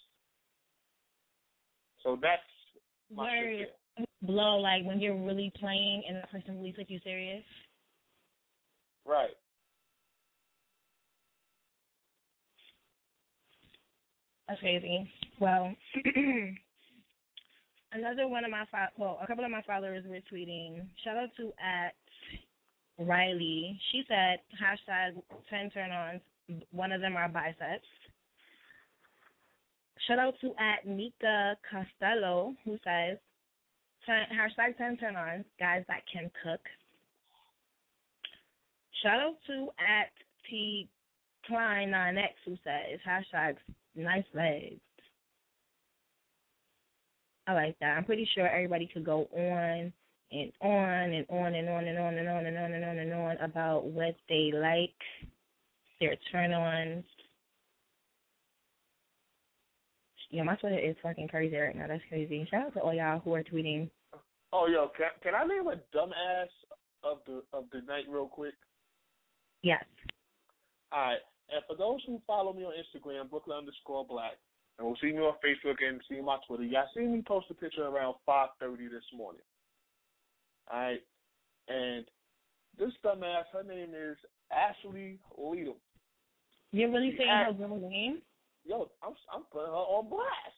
So that's my Where shit. blow, like, when you're really playing and the person really took you serious? Right. That's crazy. Well, another one of my fo- well, a couple of my followers were tweeting. Shout out to at Riley. She said hashtag ten turn ons. One of them are biceps. Shout out to at Nika Costello, who says ten, hashtag ten turn ons, guys that can cook. Shout out to at T Klein nine X, who says hashtag nice legs. I like that. I'm pretty sure everybody could go on and on and on and on and on and on and on and on and on about what they like, their turn-ons. Yeah, my Twitter is fucking crazy right now. That's crazy. Shout out to all y'all who are tweeting. Oh, yo, can, can I name a dumbass of the of the night real quick? Yes. All right. And for those who follow me on Instagram, Brooklyn underscore Black, and will see me on Facebook and see my Twitter, y'all seen me post a picture around five thirty this morning. All right. And this dumbass, her name is Ashley Leadham. You're really she saying asked, her real name? Yo, I'm I'm putting her on blast.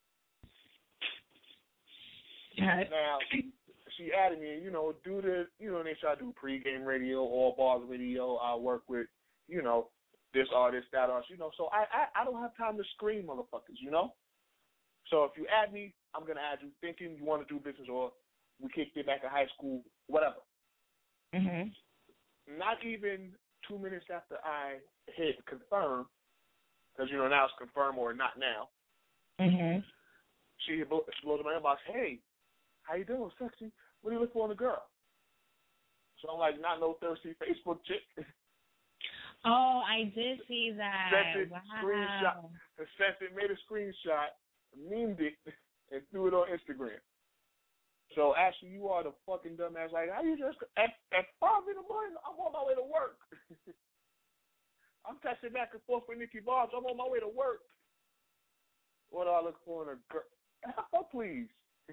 Right. Now, she added me, you know, due to, you know, they try to do pregame radio, all bars radio. I work with, you know, this artist, that artist, you know. So I, I, I don't have time to screen motherfuckers, you know. So if you add me, I'm going to add you thinking you want to do business or we kicked it back in high school, whatever. Mm-hmm. Not even two minutes after I hit confirm, because, you know, now it's confirm or not now, mm-hmm. she, she blows in my inbox, hey, how you doing, sexy? What do you look for in a girl? So I'm like, not no thirsty Facebook chick. Oh, I did see that. Sent it, wow. screenshot, sent it, made a screenshot, memed it, and threw it on Instagram. So, Ashley, you are the fucking dumbass. Like, how you just, at, at five in the morning, I'm on my way to work. I'm texting back and forth with Nikki Bobs. I'm on my way to work. What do I look for in a girl? Oh, please.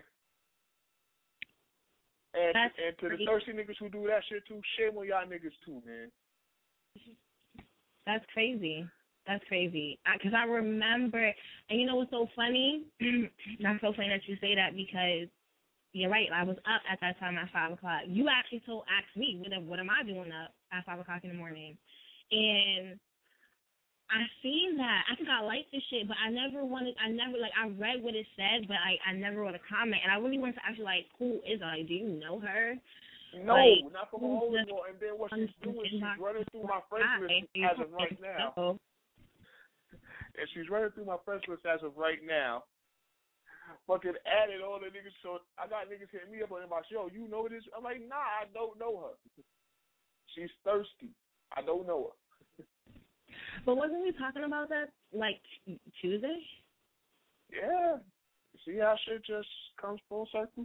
And, and to the thirsty niggas who do that shit, too, shame on y'all niggas, too, man. That's crazy. That's crazy. Because I, I remember, and you know what's so funny? That's so funny that you say that because you're right. I was up at that time at five o'clock. You actually told, asked me, what, what am I doing up at five o'clock in the morning? And I seen that. I think I liked this shit, but I never wanted, I never, like, I read what it said, but I, I never wrote a comment. And I really wanted to actually, like, who is I? Do you know her? No, like, not from a hole anymore. And then what she's doing, she's running through my friends list as of right now. And she's running through my friends list as of right now. Fucking added all the niggas. So I got niggas hitting me up on my show. You know this? I'm like, nah, I don't know her. She's thirsty. I don't know her. But wasn't we talking about that like Tuesday? Yeah. See how shit just comes full circle?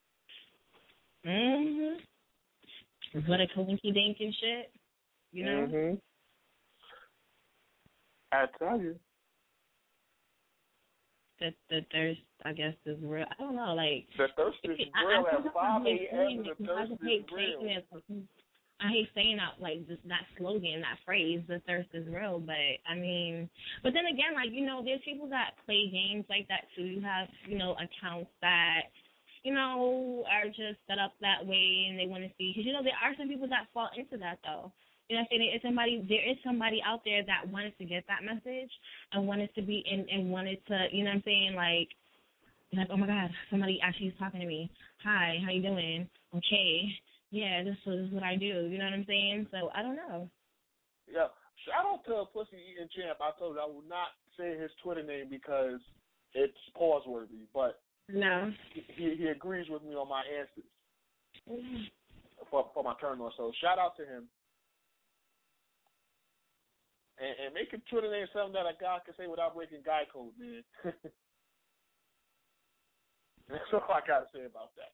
Mm-hmm. What a coinky dink and shit, you know? Mm-hmm. I tell you. The, the thirst, I guess, is real. I don't know, like... The thirst is real I, I at five a.m. The thirst is real. It. I hate saying that, like, just that slogan, that phrase, the thirst is real, but, I mean... But then again, like, you know, there's people that play games like that, too. You have, you know, accounts that... you know, are just set up that way and they want to see. Because, you know, there are some people that fall into that, though. You know what I'm saying? It's somebody, there is somebody out there that wanted to get that message and wanted to be, and, and wanted to, you know what I'm saying, like, like, oh, my God, somebody actually is talking to me. Hi, how you doing? Okay. Yeah, this, this is what I do. You know what I'm saying? So, I don't know. Yeah. Shout out to Pussy Eating Champ. I told you I will not say his Twitter name because it's pause-worthy, but no, he he agrees with me on my answers for for my turn on. So shout out to him, and, and make him Twitter name something that a guy can say without breaking guy code, man. That's all I gotta say about that.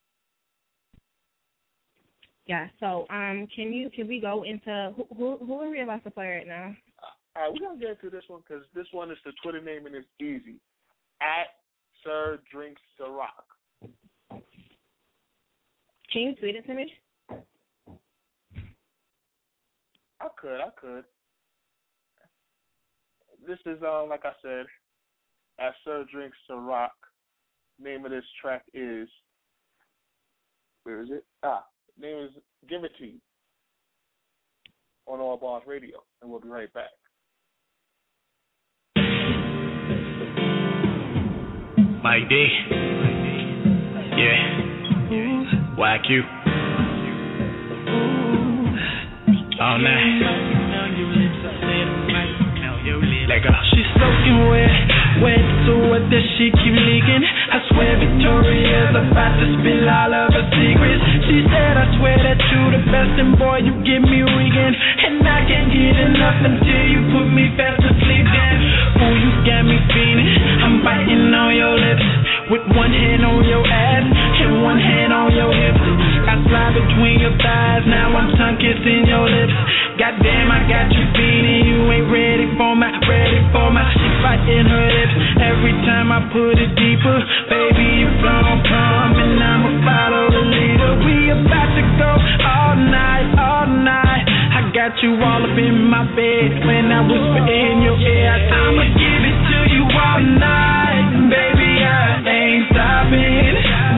Yeah. So um, can you can we go into who who, who are we about to play right now? All right, we're gonna get into this one because this one is the Twitter name and it's easy. At Sir Drinks Ciroc. Can you tweet it to me? I could, I could. This is, uh, like I said, at Sir Drinks Ciroc. Name of this track is, where is it? Ah, name is Give It To You on All Bars Radio, and we'll be right back. Mike D. Yeah. Whack you. All night. Let go. She's soaking wet, wet, so wet that she keep leaking. I swear Victoria's about to spill all of her secrets. She said, I swear that you the best, and boy, you get me reeking. And I can't get enough until you put me fast asleep. Then, ooh, you got me feeling. I'm biting on your lips, with one hand on your ass and one hand on your hips. I slide between your thighs, now I'm tongue kissing your lips. Goddamn, I got you feeling, you ain't ready for my, ready for my. She fighting her lips every time I put it deeper. Baby, you gon' come and I'ma follow the leader. We about to go all night, all night. I got you all up in my bed when I whisper in your ear. I say, I'ma give it to you all night, baby, I ain't stopping.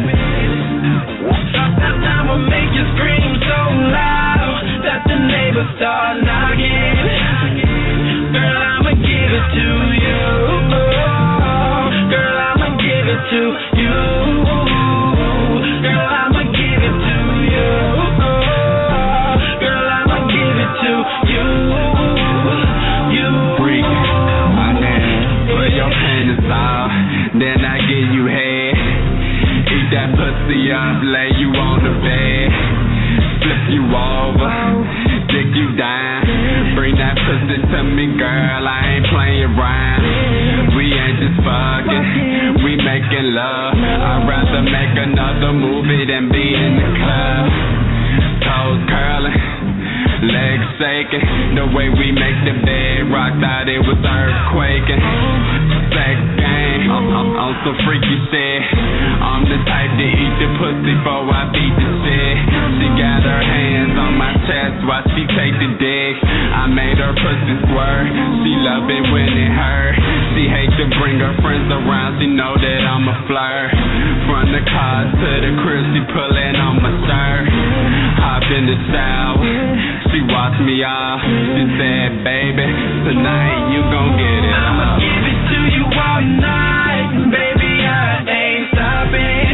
I'ma make you scream so loud that the neighbors start knocking. Girl, I'ma give it to you. Girl, I'ma give it to you. Girl, I'ma give it to you. Girl, I'ma give it to you. You. Freak, my man, put your panties off, then I give you head. Eat that pussy up, lay you on the bed, flip you over, dick you down. Bring that pussy to me, girl, I ain't playing around. We ain't just fucking, we making love. I'd rather make another movie than be in the club. Toes curling, legs shaking, the way we make the bed rock, thought it was earthquaking. Sex game, I'm, I'm, I'm so freaky shit. I'm the type to eat the pussy before I beat the shit. She got her hands on my chest while she take the dick. I made her pussy squirt, she love it when it hurt. She hate to bring her friends around, she know that I'm a flirt. From the car to the crib, she pulling on my shirt. Hop in the shower, she washed me off. She said, baby, tonight you gon' get it. I'ma give it to you all night, baby, I ain't stopping.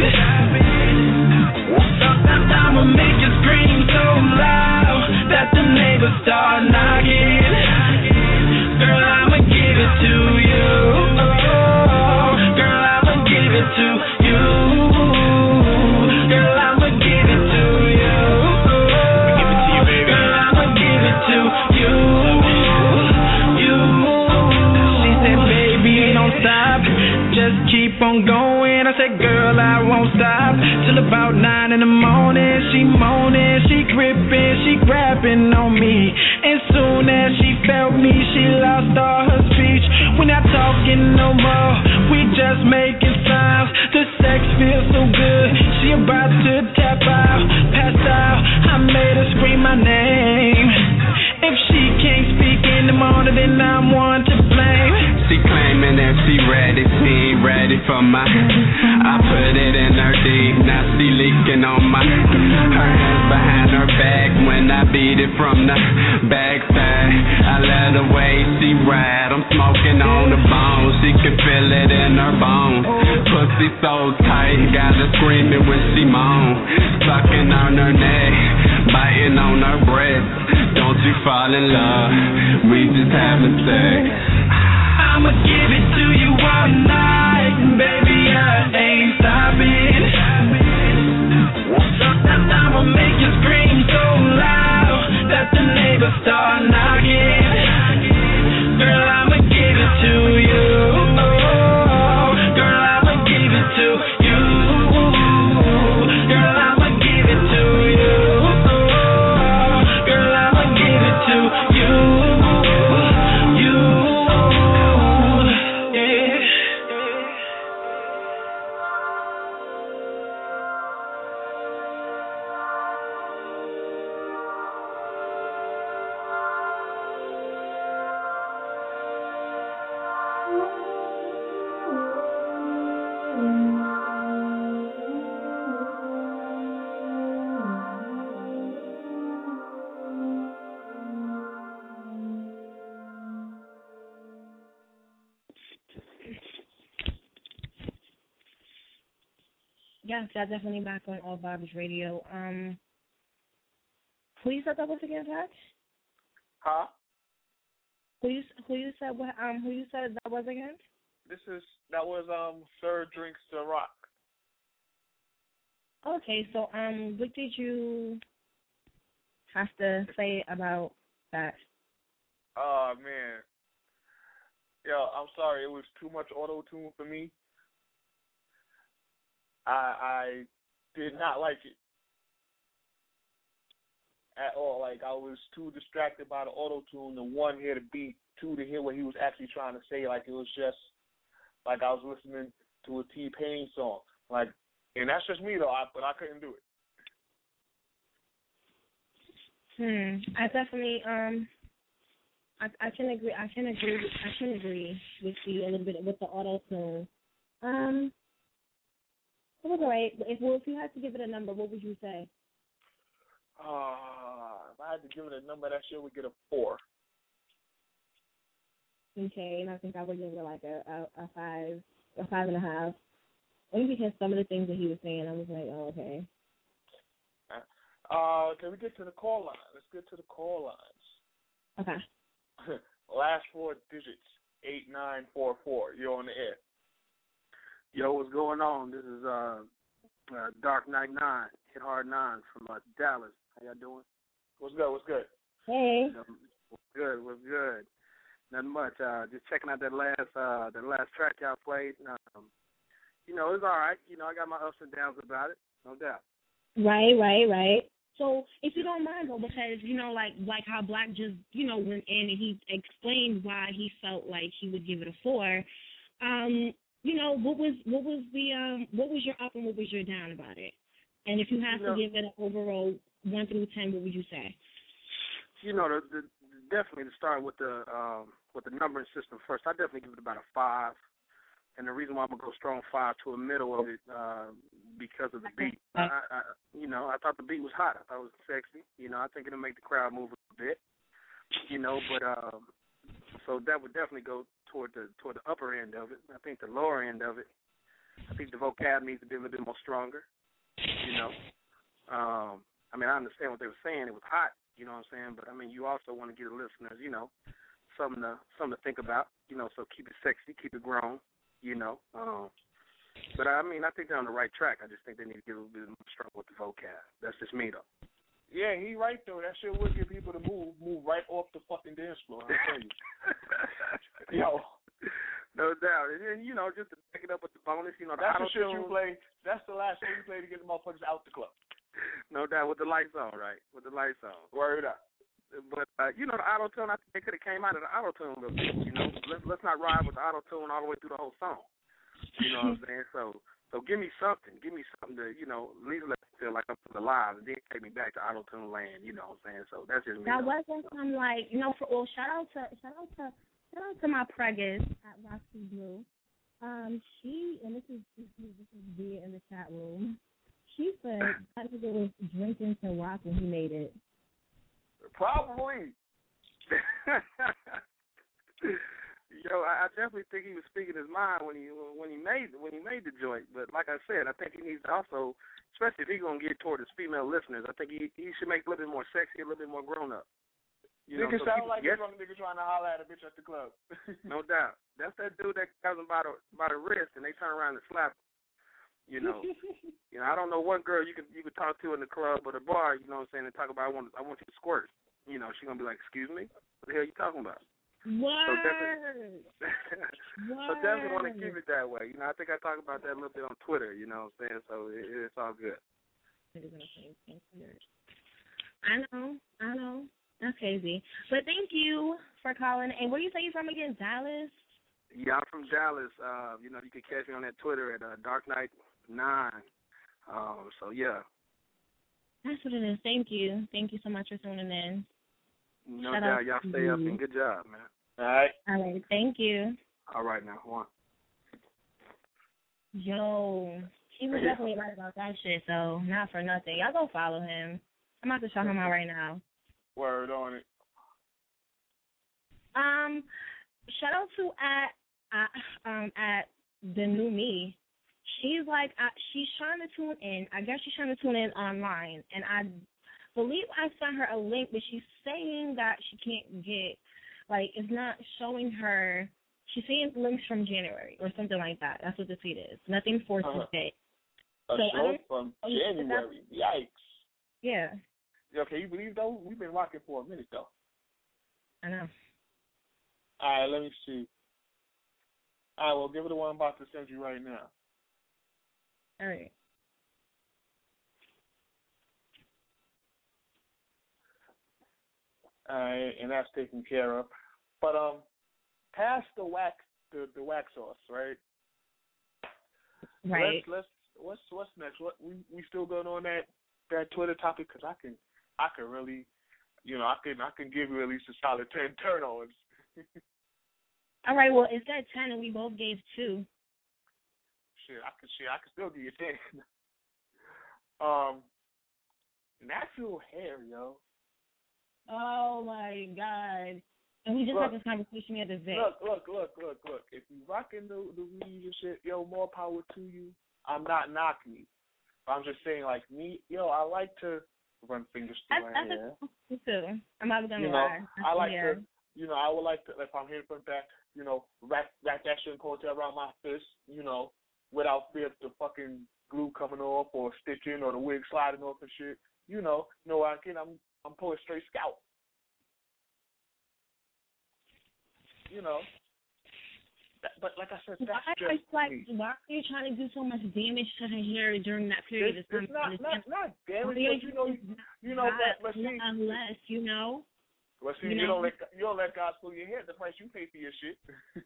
I'ma make you scream so loud that the neighbors start knocking. Girl, I'ma give it to you. Girl, I'ma give it to you. Girl, I'ma give it to you. Girl, I'ma give it to you. You. She said, baby, don't stop, just keep on going. I said, girl, I won't stop till about nine in the morning. She moaning, she gripping, she grabbing on me. And soon as she felt me, she lost all her speech. We're not talking no more, we just making sounds. The sex feels so good, she about to tap out, passed out. I made her scream my name. If she can't speak in the morning, then I'm one to blame. She claiming that she ready, she ain't ready for my. I put it in her deep, now she leaking on my. Her hands behind her back when I beat it from the backside. I let her way she ride, I'm smoking on the bone. She can feel it in her bones. Pussy so tight, got her screaming when she moan. Sucking on her neck, biting on her breast. Don't you fall in love, we just having sex. I'ma give it to you all night, baby, I ain't stopping. I'ma make you scream so loud that the neighbors start knocking. Girl, I'ma give it to you. Girl, I'ma give it to you. Girl, I'ma give it to you. Girl, I'ma give it to you. You, yeah. Yes, yeah, definitely back on All Bob's Radio. Um, who you said that was again, Pat? Huh? Who you who you said what um who you said that was again? This is that was um Sir Drinks the Rock. Okay, so um, what did you have to say about that? Oh man, yo, I'm sorry. It was too much auto tune for me. I I did not like it at all. Like I was too distracted by the auto tune to one hear the beat, two to hear what he was actually trying to say. Like it was just like I was listening to a T-Pain song. Like, and that's just me though. I, but I couldn't do it. Hmm. I definitely um. I I can agree. I can agree. I can agree with you a little bit with the auto tune. Um. It was alright. If well, if you had to give it a number, what would you say? Uh, if I had to give it a number, that shit would get a four. Okay, and I think I would give it like a, a, a five, a five and a half. Only because some of the things that he was saying, I was like, oh, okay. Uh, can we get to the call line? Let's get to the call lines. Okay. Last four digits, eight nine four four. You're on the air. Yo, what's going on? This is uh, uh Dark Knight Nine, Hit Hard Nine from uh, Dallas. How y'all doing? What's good? What's good? Hey. Um, what's good? What's good? Nothing much. Uh, just checking out that last uh that last track y'all played. Um, you know, it's all right. You know, I got my ups and downs about it, no doubt. Right, right, right. So, if you don't mind, though, because, you know, like like how Black just, you know, went in and he explained why he felt like he would give it a four, um, you know, what was what was the, um, what was your up and what was your down about it? And if you had you know, to give it an overall one through ten, what would you say? You know, the, the, definitely to start with the um, with the numbering system first, I definitely give it about a five. And the reason why I'm going to go strong five to a middle of it uh, because of the beat. I, I, you know, I thought the beat was hot. I thought it was sexy. You know, I think it'll make the crowd move a bit. You know, but um, so that would definitely go toward the toward the upper end of it. I think the lower end of it, I think the vocab needs to be a little bit more stronger. You know, um, I mean, I understand what they were saying. It was hot. You know what I'm saying? But I mean, you also want to give the listeners, you know, something to something to think about. You know, so keep it sexy, keep it grown. You know, um, but I mean, I think they're on the right track. I just think they need to get a little bit more strong with the vocab. That's just me, though. Yeah, he right though. That shit would get people to move, move right off the fucking dance floor. I tell you, yo, no doubt. And then you know, just to pick it up with the bonus, you know, the that's the shit auto-tune. you play. That's the last shit you play to get the motherfuckers out the club. No doubt, with the lights on, right? With the lights on. Word up. But, uh, you know, the auto-tune, I think they could have came out of the auto-tune a little bit, you know. Let's, let's not ride with the auto-tune all the way through the whole song. You know what I'm saying? So so give me something. Give me something to, you know, at least let me feel like I'm alive and then take me back to auto-tune land, you know what I'm saying? So that's just me. That though. wasn't some, like, you know, for, well, shout out to, shout out to, shout out to my preggers at Roxy Blue. Um, she, and this is, this is, this is Via in the chat room, she said that nigga was drinking to rock when he made it. Probably. Yo, I, I definitely think he was speaking his mind when he when he made when he made the joint. But like I said, I think he needs to also, especially if he's gonna get toward his female listeners, I think he he should make it a little bit more sexy, a little bit more grown up. You nigga know, so sound like yes, a drunk nigga trying to holler at a bitch at the club. No doubt. That's that dude that grabs him by the by the wrist and they turn around and slap him. You know, you know. I don't know what girl you could you could talk to in the club or the bar. You know what I'm saying? And talk about I want I want you to squirt. You know, she's gonna be like, excuse me, what the hell are you talking about? Word. So definitely, so definitely want to keep it that way. You know, I think I talked about that a little bit on Twitter. You know what I'm saying? So it, it's all good. I know, I know. That's crazy. But thank you for calling. And where you say you're from again? Dallas? Yeah, I'm from Dallas. Uh, you know, you can catch me on that Twitter at uh, Dark Knight nine. Um, so, yeah. That's what it is. Thank you. Thank you so much for tuning in. No Shout doubt. Y'all stay you. up and good job, man. All right. All right. Thank you. All right, now. One. Yo, he was definitely right about that shit, so not for nothing. Y'all go follow him. I'm about to shout him out right now. Word on it. Um, shout out to at uh, um at the new me. she's like, I, she's trying to tune in. I guess she's trying to tune in online, and I believe I sent her a link, but she's saying that she can't get, like, it's not showing her. She's seeing links from January or something like that. That's what the tweet is. Nothing for uh-huh. today. A so show from January. Yikes. Yeah. Yo, can you believe, though? We've been rocking for a minute, though. I know. All right, let me see. All right, well, give it the one I'm about to send you right now. All right. All right, and that's taken care of. But um, past the wax, the, the wax sauce, right? Right. Let's let's what's what's next? What we we still going on that that Twitter topic? Because I can I can really, you know, I can I can give you at least a solid ten turn-ons. All right. Well, it's that ten, and we both gave two. Shit, I can shit I can still give you ten. um, natural hair, yo. Oh my God. And we just look, had this conversation the other day. Look, look, look, look, look. If you rocking the the weed and shit, yo, more power to you. I'm not knocking you. I'm just saying, like me, yo, I like to run fingers through my hair. Me too. I'm not gonna you know, lie. I like yeah. to, you know, I would like to, if I'm hitting from back, you know, wrap wrap that shit and pull it around my fist, you know, without fear of the fucking glue coming off or stitching or the wig sliding off and shit. You know, you know, I can, I'm I'm pulling straight scalp. You know, that, but like I said, that's why just like, me. Why are you trying to do so much damage to her hair during that period it's, of time? It's not, not, not damage, you, you know, you, you know, God, but, but see, unless, you know. Well, see, you, you know? don't let you don't let God pull your hair. The price you pay for your shit.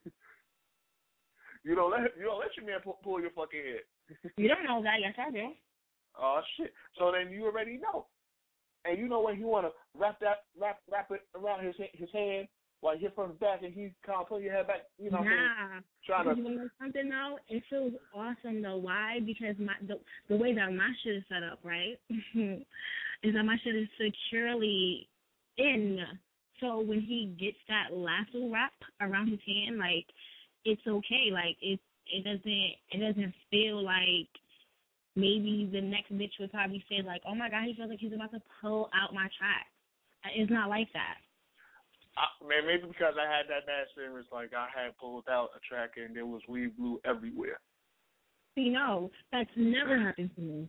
you don't let you don't let your man pull, pull your fucking hair. You don't know that, yes I do. Oh shit! So then you already know, and you know when you want to wrap that wrap wrap it around his his hand. Like hit from the back and he kind of pull your head back, you know. Nah, trying to. You know something though? It feels awesome though. Why? Because my the, the way that my shit is set up, right, is that my shit is securely in. So when he gets that lasso wrap around his hand, like it's okay. Like it it doesn't it doesn't feel like maybe the next bitch would probably say like, oh my God, he feels like he's about to pull out my track. It's not like that. Uh, man, maybe because I had that bad service, like I had pulled out a track and there was weed glue everywhere. See, no, that's never happened to me.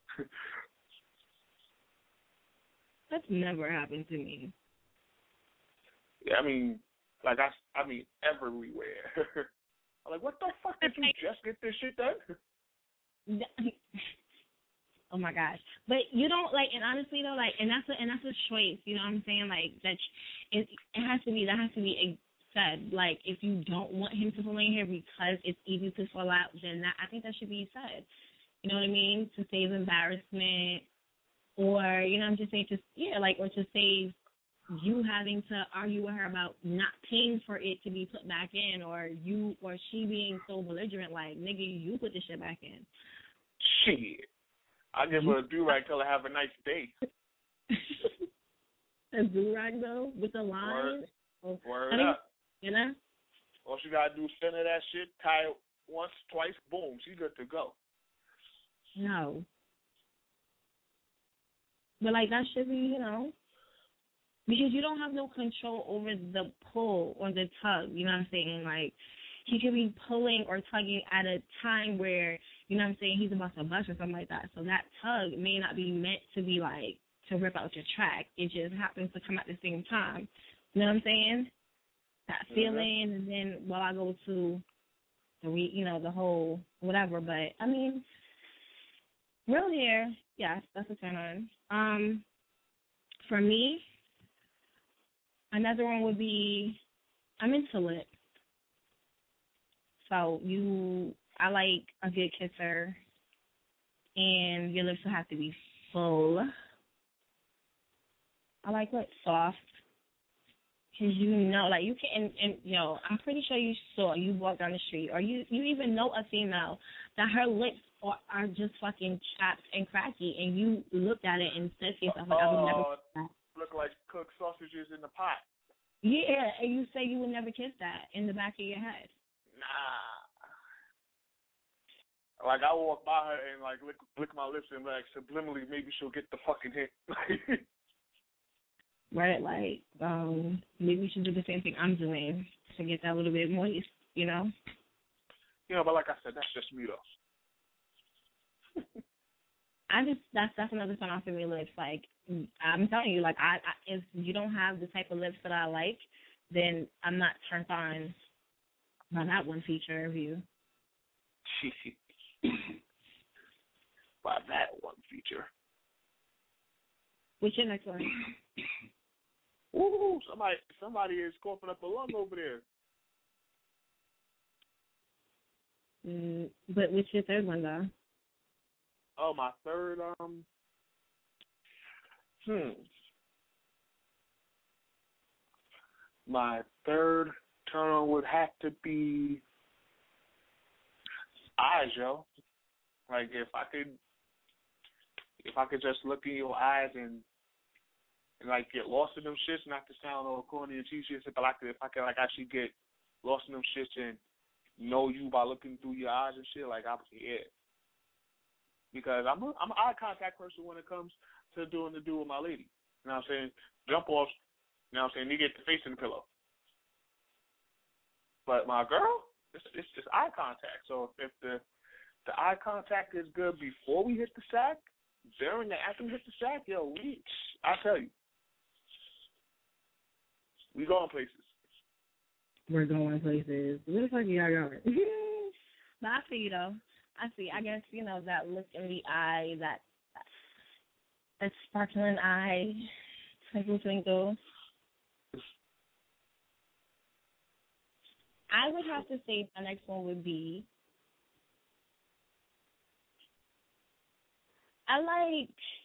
That's never happened to me. Yeah, I mean, like I, I mean, everywhere. I'm like, what the fuck did you just get this shit done? Oh my gosh! But you don't like, and honestly though, like, and that's a, and that's a choice. You know what I'm saying? Like that, it it has to be that has to be said. Like if you don't want him to pull in here because it's easy to fall out, then that I think that should be said. You know what I mean? To save embarrassment, or you know, I'm just saying, just yeah, like, or to save you having to argue with her about not paying for it to be put back in, or you or she being so belligerent, like nigga, you put the shit back in. Shit. I give her a do-rag till I have a nice day. A do-rag, though? With a line? Word, Word I mean, up. You know? All she got to do is center that shit, tie it once, twice, boom, she's good to go. No. But, like, that should be, you know, because you don't have no control over the pull or the tug, you know what I'm saying? Like, he could be pulling or tugging at a time where, you know what I'm saying, he's about to bust or something like that. So that tug may not be meant to be like, to rip out your track. It just happens to come at the same time. You know what I'm saying? That feeling, mm-hmm. And then while I go to the, re, you know, the whole whatever. But, I mean, real hair, yes, that's a turn on. Um, for me, another one would be, I'm into lip. So you, I like a good kisser, and your lips will have to be full. I like lips soft, because you know, like you can, and, and you know, I'm pretty sure you saw, you walk down the street, or you, you even know a female that her lips are, are just fucking chapped and cracky, and you looked at it and said to yourself, like, I would never kiss that. Look like cooked sausages in the pot. Yeah, and you say you would never kiss that in the back of your head. Nah. Like I walk by her and like lick, lick my lips and like subliminally maybe she'll get the fucking hint. Right, like um, maybe we should do the same thing I'm doing to get that little bit moist, you know. You know, but like I said, that's just me though. I just that's that's another turn off for me. Lips, like I'm telling you, like I, I if you don't have the type of lips that I like, then I'm not turned on by that one feature of you. By that one feature. What's your next one? Ooh, somebody somebody is coughing up a lung over there. Mm, but what's your third one though? Oh, my third um hmm. My third turn on would have to be eyes, yo. Like if I could, if I could just look in your eyes and, and like get lost in them shits, not to sound all corny and cheesy, but like if I could like actually get lost in them shits and know you by looking through your eyes and shit, like I yeah. Because I'm a, I'm an eye contact person when it comes to doing the do with my lady. You know what I'm saying? Jump off. You know what I'm saying? You get the face in the pillow. But my girl, it's it's just eye contact. So if the the eye contact is good before we hit the sack, during the after we hit the sack, yo, we I tell you, we going places. We're going places. Where the fuck are y'all going? But I see you though. I see. I guess you know that look in the eye, that that sparkling eye, twinkle twinkle. I would have to say the next one would be I like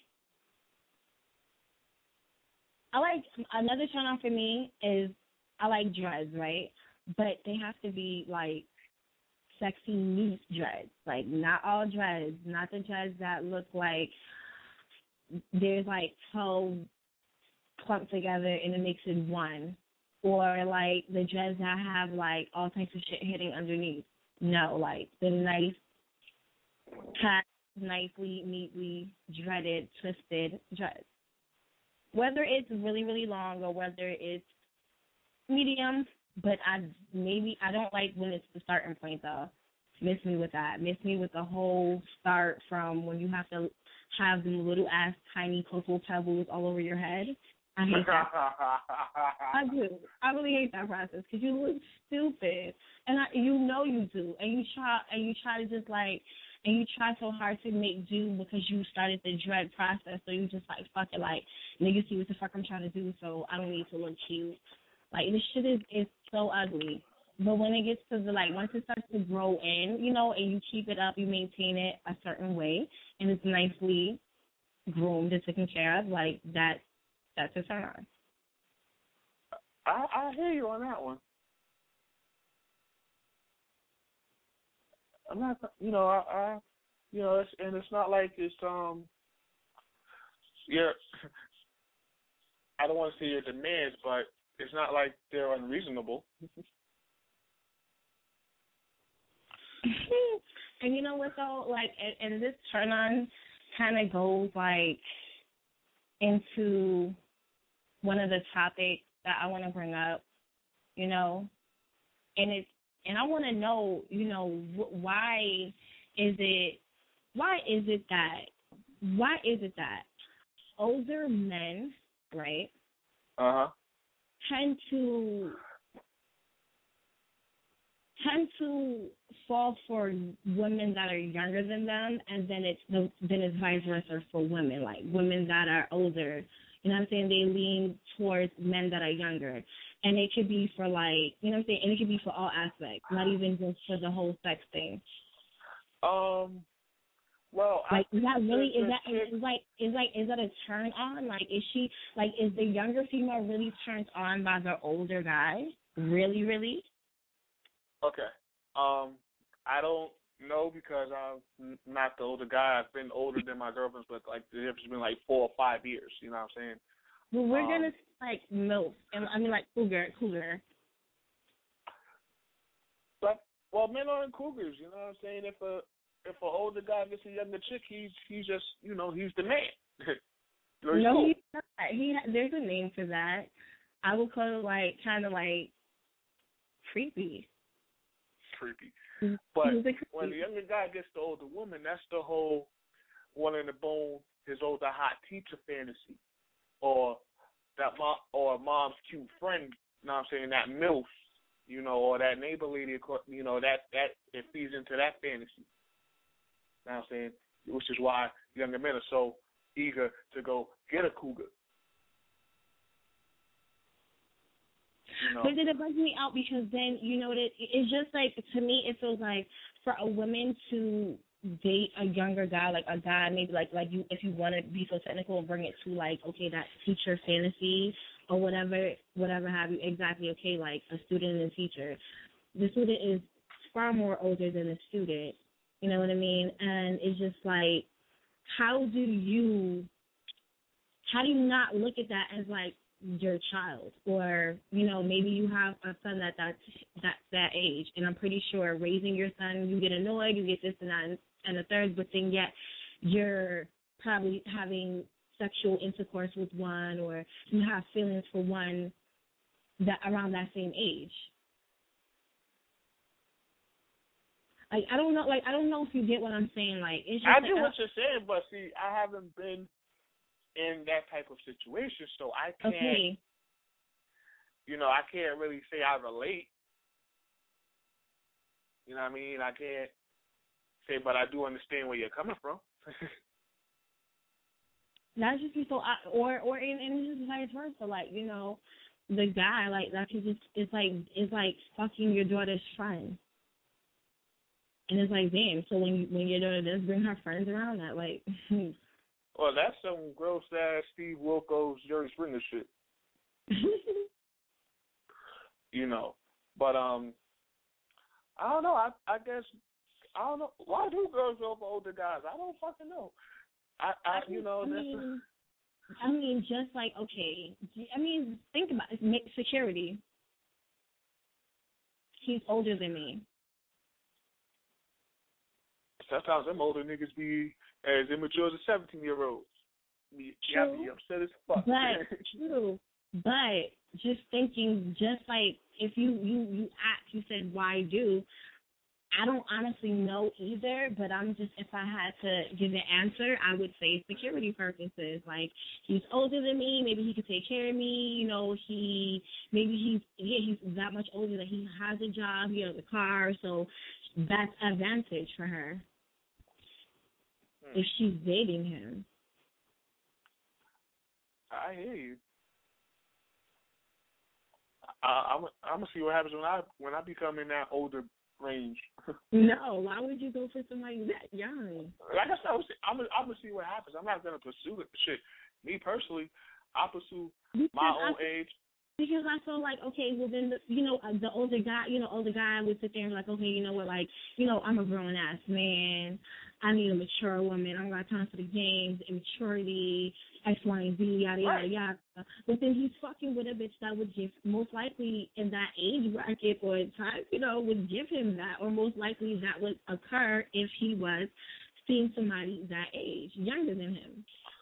I like another turn on for me is I like dreads, right? But they have to be like sexy neat dreads. Like not all dreads, not the dreads that look like there's like twelve clumped together and it makes it one. Or like the dreads that have like all types of shit hitting underneath. No, like the nice, cut, nicely, neatly dreaded, twisted dreads. Whether it's really, really long or whether it's medium, but I maybe I don't like when it's the starting point though. Miss me with that. Miss me with the whole start from when you have to have them little ass tiny cocoa pebbles all over your head. I hate that. I do. I really hate that process because you look stupid, and I, you know you do, and you try and you try to just like, and you try so hard to make do because you started the dread process, so you just like fuck it, like nigga see what the fuck I'm trying to do, so I don't need to look cute. Like this shit is is so ugly. But when it gets to the like once it starts to grow in, you know, and you keep it up, you maintain it a certain way, and it's nicely groomed and taken care of, like that. That's a turn on. I, I hear you on that one. I'm not, you know, I, I you know, it's, and it's not like it's, um, yeah, I don't want to say your demands, but it's not like they're unreasonable. And you know what, though? Like, and, and this turn on kind of goes, like, into one of the topics that I want to bring up, you know, and it's, and I want to know, you know, wh- why is it, why is it that, why is it that older men, right, uh-huh, tend to, tend to fall for women that are younger than them, and then it's the, then it's vice versa for women, like women that are older. You know what I'm saying? They lean towards men that are younger. And it could be for, like, you know what I'm saying? And it could be for all aspects, not even just for the whole sex thing. Um, well, like, I, is that really, the, is that, is like, is like, is that a turn on? Like, is she, like, is the younger female really turned on by the older guy? Really, really? Okay. Um, I don't know because I'm not the older guy. I've been older than my girlfriends, but, like, the difference has been, like, four or five years. You know what I'm saying? Well, we're um, going to, like, MILF. And I mean, like, cougar, cougar. But, well, men aren't cougars. You know what I'm saying? If a if an older guy gets a younger chick, he's he's just you know he's the man. No, cool. he's not. He there's a name for that. I would call it like kind of like creepy. Creepy. He's But creepy. when the younger guy gets the older woman, that's the whole wanting to bone his older hot teacher fantasy, or that mom or mom's cute friend. You know what I'm saying? That MILF, you know, or that neighbor lady. You know that that it feeds into that fantasy. You know what I'm saying? Which is why younger men are so eager to go get a cougar. You know? But then it bugs me out because then, you know, it, it's just like, to me, it feels like for a woman to date a younger guy, like a guy, maybe like, like you, if you want to be so technical and bring it to like, okay, that teacher fantasy or whatever, whatever have you, exactly, okay, like a student and a teacher. The student is far more older than the student, you know what I mean? And it's just like, how do you, how do you not look at that as like your child? Or, you know, maybe you have a son that that's, that's that age, and I'm pretty sure raising your son, you get annoyed, you get this and that and the third, but then yet you're probably having sexual intercourse with one, or you have feelings for one that around that same age. Like, I don't know, like, I don't know if you get what I'm saying. Like, it's just I like, do what you're saying, but see, I haven't been in that type of situation, so I can't, okay. you know, I can't really say I relate. You know what I mean? I can't say, but I do understand where you're coming from. That's just so, I, or or and, and it's just vice versa. Like, you know, the guy, like, that can just, it's like, it's like fucking your daughter's friend. And it's like, damn, so when you, when your daughter does bring her friends around, that, like... Well, that's some gross-ass Steve Wilkos, Jerry Springer shit. You know. But, um, I don't know. I I guess, I don't know. Why do girls go for older guys? I don't fucking know. I, I you know, I that's... mean, I mean, just like, okay, I mean, think about it. Make security. He's older than me. Sometimes them older niggas be as immature as a seventeen-year-old. Yeah, be upset as fuck. But, true. But just thinking, just like if you, you, you asked, you said, why do? I don't honestly know either, but I'm just, if I had to give an answer, I would say security purposes. Like, he's older than me, maybe he could take care of me, you know, he, maybe he's, yeah, he's that much older that he has a job, he has a car, so that's advantage for her. If she's dating him. I hear you. I, I'm I'm gonna see what happens when I when I become in that older range. No, why would you go for somebody that young? Like I said, I'm gonna I'm gonna see what happens. I'm not gonna pursue it. Shit, me personally, I pursue because my I, own age. Because I feel like, okay, well then, the, you know, uh, the older guy, you know, older guy would sit there and be like, okay, you know what, like, you know, I'm a grown ass man. I need a mature woman. I don't got time for the games, immaturity, X, Y, and Z, yada, yada, right. yada. But then he's fucking with a bitch that would give, most likely in that age bracket or time, you know, would give him that, or most likely that would occur if he was seeing somebody that age, younger than him.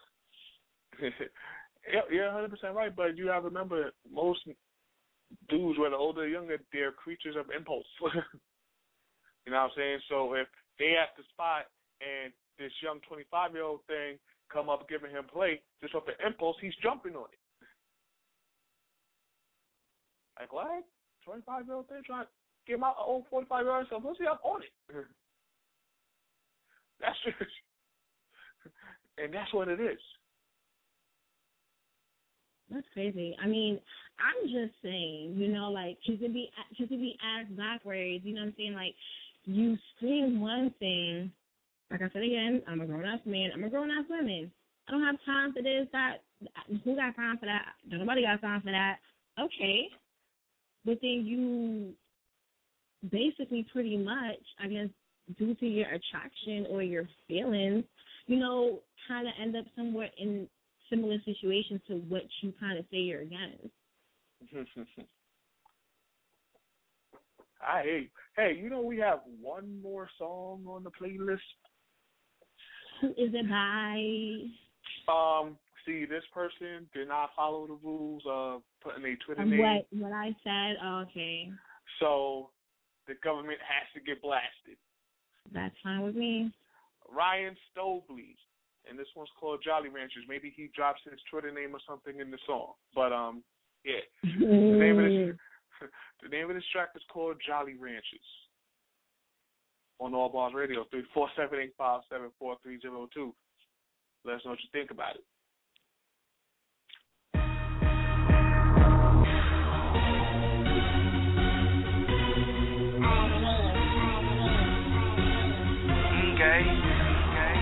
Yeah, you're one hundred percent right, but you have to remember, most dudes, whether older or younger, they're creatures of impulse. You know what I'm saying? So if they at the spot and this young twenty-five-year-old thing come up giving him play, just off the impulse, he's jumping on it. Like, what? twenty-five-year-old thing trying to get my old forty-five-year-old self, let's see, I'm on it. That's just, and that's what it is. That's crazy. I mean, I'm just saying, you know, like, to be to be asked backwards, you know what I'm saying? Like, you scream one thing, like I said again, I'm a grown-ass man, I'm a grown-ass woman. I don't have time for this, that. Who got time for that? Nobody got time for that. Okay. But then you basically pretty much, I guess, due to your attraction or your feelings, you know, kind of end up somewhere in similar situations to what you kind of say you're against. I hate. Hey, you know we have one more song on the playlist. Who is it by? Um, see, this person did not follow the rules of putting a Twitter Um, name. what what I said? Oh, okay. So the government has to get blasted. That's fine with me. Ryan Stovely, and this one's called Jolly Ranchers. Maybe he drops his Twitter name or something in the song. But um, yeah, the name of this the name of this track is called Jolly Ranchers. On All Bars Radio, three four seven eight five seven four three zero two. Let us know what you think about it. Okay. Okay.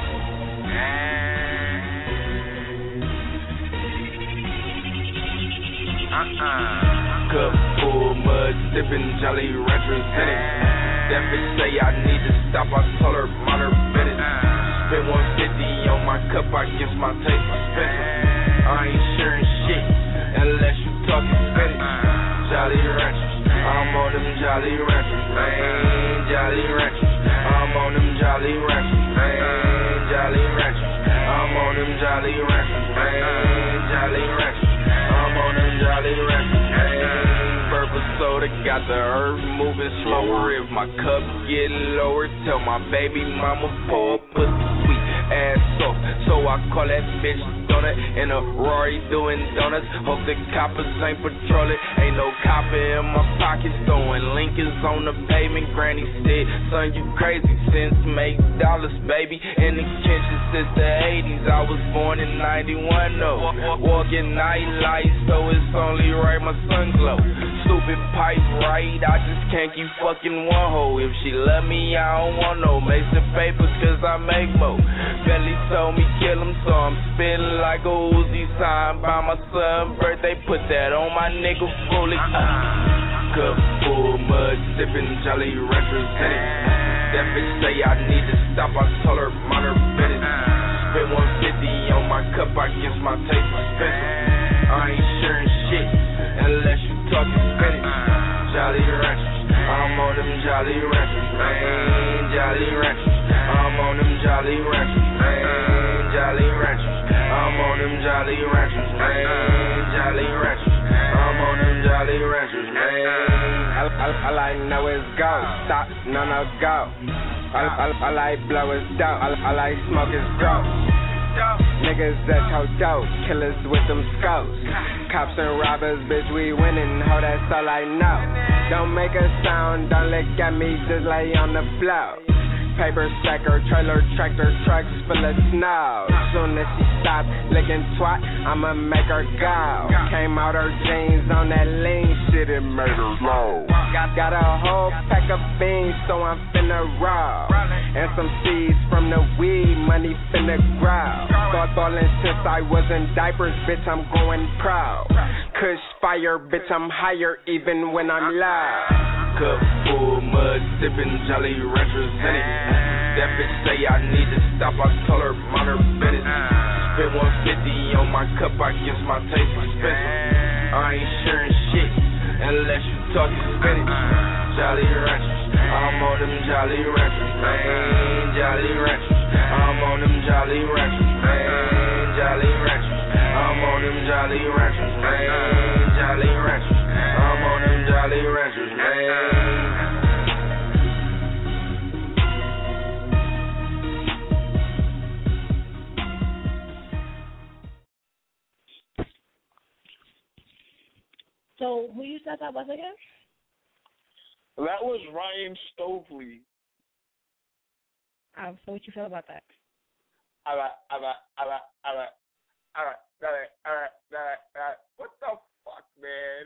Uh-uh. Cup full mud, sipping Jolly Ranchers in it. That bitch say I need to stop, I told her mind her business. Spent one fifty on my cup, I guess my taste expensive. I ain't sharing shit unless you talking Spanish. Jolly Ranchers, I'm on them Jolly Ranchers, man. Jolly Ranchers, I'm on them Jolly Ranchers, man. Jolly Ranchers, I'm on them Jolly Ranchers, man. Jolly Ranchers, I'm on them Jolly Ranchers, man. Purple soda got the earth moving slower. If my cup get lower, tell my baby mama pour a pussy sweet ass off. So I call that bitch donut in a Rari doing donuts. Hope the coppers ain't patrolling. Ain't no copper in my pockets, throwing Lincolns on the pavement. Granny said, son, you crazy since make dollars, baby. In the kitchen since the eighties. I was born in ninety-one, though. Walking night lights, so it's only right my sun glow. Stupid pipe right, I just can't keep fucking one hoe. If she love me, I don't want no Mason paper, cause I make mo. Belly told me kill him, so I'm spitting like a Uzi sign. By my son's birthday, put that on my nigga fully. Cup full mud, sipping Jolly Ranchers in it. That bitch say I need to stop, I told her mind her business. Spent one fifty on my cup, I guess my taste expensive. I ain't sharing shit unless you talking Spanish. Jolly Ranchers, I'm on them Jolly Ranchers, man. Jolly Ranchers, I'm on them Jolly Ranchers, man. Jolly Ranchers, I'm on them Jolly Ranchers, man. Jolly Ranchers, I'm on them Jolly Ranchers, man. All, all, all I know is go, stop, no, no, go. All, all, all I blow is dope, all, all I smoke is gross. Niggas that hold dope, killers with them scopes. Cops and robbers, bitch, we winning, ho, that's all I know. Don't make a sound, don't look at me, just lay on the floor. Paper stacker, trailer, tractor, trucks full of snow. Soon as she stops licking twat, I'ma make her go. Came out her jeans on that lean shit and murder low. Got, got a whole pack of beans, so I'm finna roll. And some seeds from the weed, money finna grow. Thought ballin' since I was in diapers, bitch, I'm going pro. Kush fire, bitch, I'm higher even when I'm low. Cup full mud, sipping Jolly Ranchers in it. That bitch say I need to stop, I told her mind her business. Spent one fifty on my cup, I guess my taste expensive. I ain't sharing shit unless you talking Spanish. Jolly Ranchers, I'm on them Jolly Ranchers, man. Jolly Ranchers, I'm on them Jolly Ranchers, man. Jolly Ranchers, I'm on them Jolly Ranchers, man. Jolly Ranchers, I'm on them Jolly Ranchers, man. So, who you said that was again? That was Ryan Stovely. Um, so, what you feel about that? All right, all right, all right, all right, all right, all right, all right, all right, all right. What the fuck, man?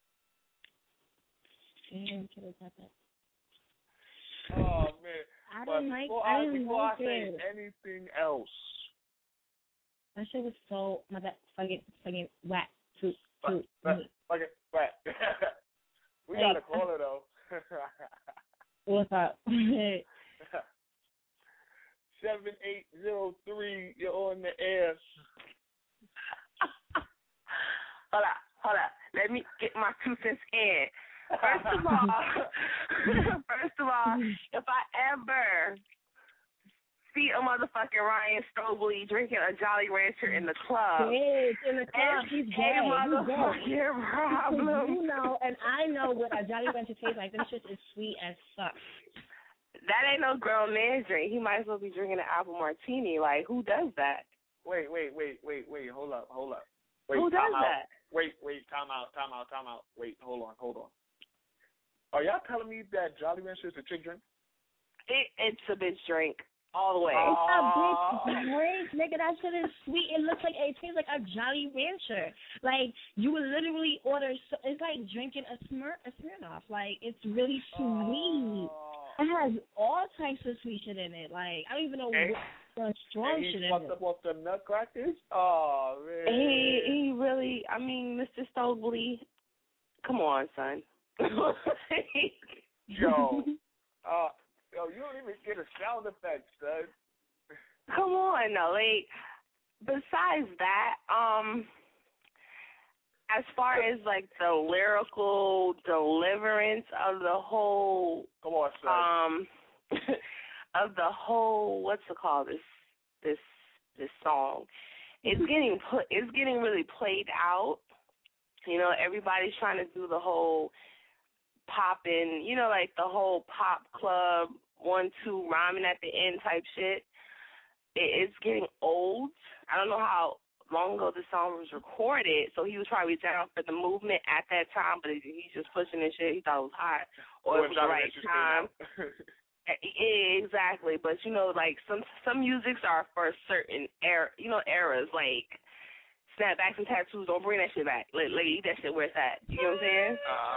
Damn, what about that? Oh man! I but didn't like. before I I, didn't before like I say it. anything else, That shit was so my that fucking fucking whack. Too, too. Fuck it, whack. We Hey, got a caller though. What's up? Seven eight zero three. You're on the air. Hold up, hold up. Let me get my two cents in. First of all, first of all, if I ever see a motherfucking Ryan Stobley drinking a Jolly Rancher in the club, yes, in the club, it's he's a gay. motherfucking problem. You know, and I know what a Jolly Rancher tastes like. This shit is sweet as fuck. That ain't no grown man drink. He might as well be drinking an apple martini. Like, who does that? Wait, wait, wait, wait, wait. Hold up, hold up. Wait, who does time out. that? Wait, wait, time out, time out, time out. Wait, hold on, hold on. Are y'all telling me that Jolly Rancher is a chick drink? It, it's a bitch drink all the way. It's a bitch drink, nigga. That shit is sweet. It looks like it tastes like a Jolly Rancher. Like you would literally order. It's like drinking a Smir a Smirnoff. Like it's really sweet. Uh, it has all types of sweet shit in it. Like I don't even know and, what strong and shit in it. He's fucked up off the nutcrackers. Oh man. He he really. I mean, Mister Stobley. Come on, son. Yo. Uh. Yo, you don't even get a sound effect, son. Come on, no, like, besides that, um, as far as, like, the lyrical deliverance of the whole, come on, son. um, of the whole, what's it called, this, this, this song, it's getting put, it's getting really played out. You know, everybody's trying to do the whole popping, you know, like the whole pop club, one, two, rhyming at the end type shit. It, it's getting old. I don't know how long ago the song was recorded, so he was probably down for the movement at that time, but he's just pushing this shit. He thought it was hot, or it was the right time. Yeah, exactly. But, you know, like, some some musics are for certain era, you know, eras, like snapbacks and tattoos. Don't bring that shit back. Like, leave that shit where it's at. You know what I'm saying?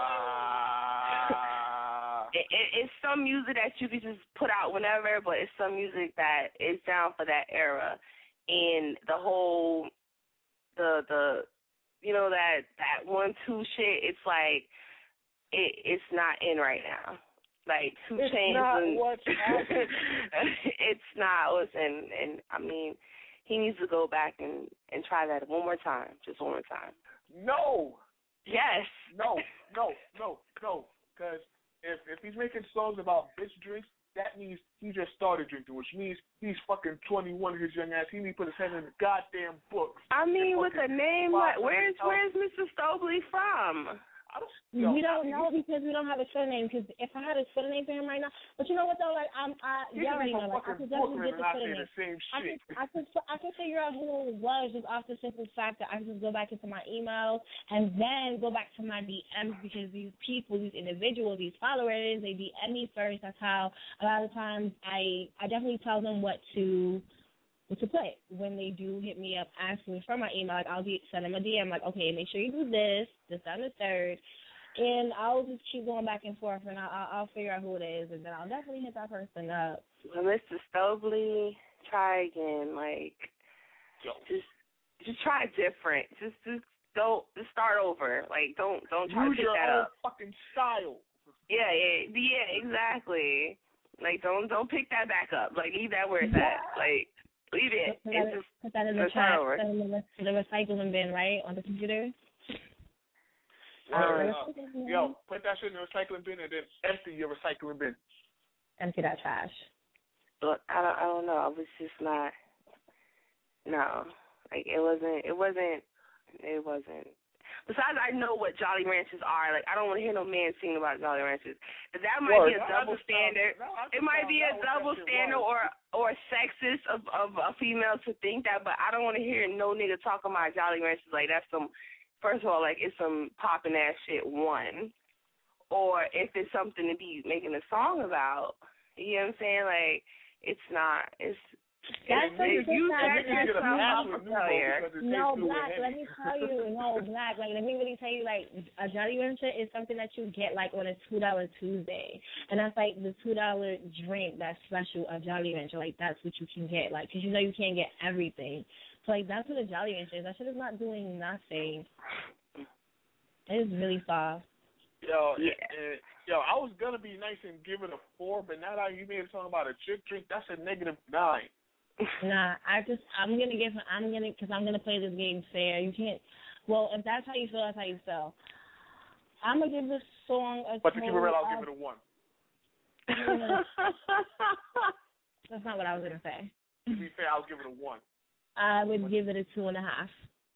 Uh, it, it, it's some music that you can just put out whenever, but it's some music that is down for that era. And the whole, the, the you know, that, that one, two shit, it's like, it, it's not in right now. Like, two it's Chainz. Not and, what's happening. It's not what's in, and I mean, he needs to go back and, and try that one more time, just one more time. No. Yes. No, no, no, no. Because if if he's making songs about bitch drinks, that means he just started drinking, which means he's fucking twenty-one, his young ass. He need to put his head in the goddamn books. I mean, with a name like, where's where's Mister Stobley from? I don't, yo, we don't know because we don't have a Twitter name. Because if I had a Twitter name for him right now, but you know what though, like I'm, I you already know, like I could definitely get the Twitter name. The same I shit. could, I could, I could figure out who it was just off the simple fact that I could just go back into my emails and then go back to my D Ms because these people, these individuals, these followers, they D M me first. That's how a lot of times I, I definitely tell them what to. to play when they do hit me up asking for my email. Like I'll be send them a D M like, okay, make sure you do this, this, that, and the third, and I'll just keep going back and forth, and I'll, I'll, I'll figure out who it is, and then I'll definitely hit that person up. Well, Mister Stobley, try again. Like, just just try different. Just just don't just start over. Like, don't don't try Use to pick your that own up. Fucking style. Yeah, yeah, yeah, exactly. Like, don't don't pick that back up. Like, leave that where it's at. Like. Leave it. Put it's that, just, put that in the trash, put that in the, the recycling bin, right, on the computer? Uh, uh, yo, put that shit in the recycling bin and then empty your recycling bin. Empty that trash. Look, I don't, I don't know. I was just not, no. Like, it wasn't, it wasn't, it wasn't. Besides, I know what Jolly Ranchers are. Like, I don't want to hear no man sing about Jolly Ranchers. That might Word. be a double standard. No, it might be a double standard or or sexist of, of a female to think that, but I don't want to hear no nigga talking about Jolly Ranchers. Like, that's some, first of all, like, it's some popping ass shit, one. Or if it's something to be making a song about, you know what I'm saying? Like, it's not, it's, That's if you set yourself up for failure. No, Black, let me tell you, no, Black, like, let me really tell you, like, a Jolly Rancher is something that you get, like, on a two dollar Tuesday. And that's, like, the two dollar drink that's special of Jolly Rancher. Like, that's what you can get, like, because you know you can't get everything. So, like, that's what a Jolly Rancher is. That shit is not doing nothing. It is really soft. Yo, yeah. uh, yo, I was going to be nice and give it a four, but now that you made it talking about a chick drink, that's a negative nine. Nah, I just I'm gonna give I'm gonna because I'm gonna play this game fair. You can't. Well, if that's how you feel, that's how you feel. I'm gonna give this song a. But to keep it real, I'll give it a one. That's not what I was gonna say. To be fair, I'll give it a one. I would give it a two and a half.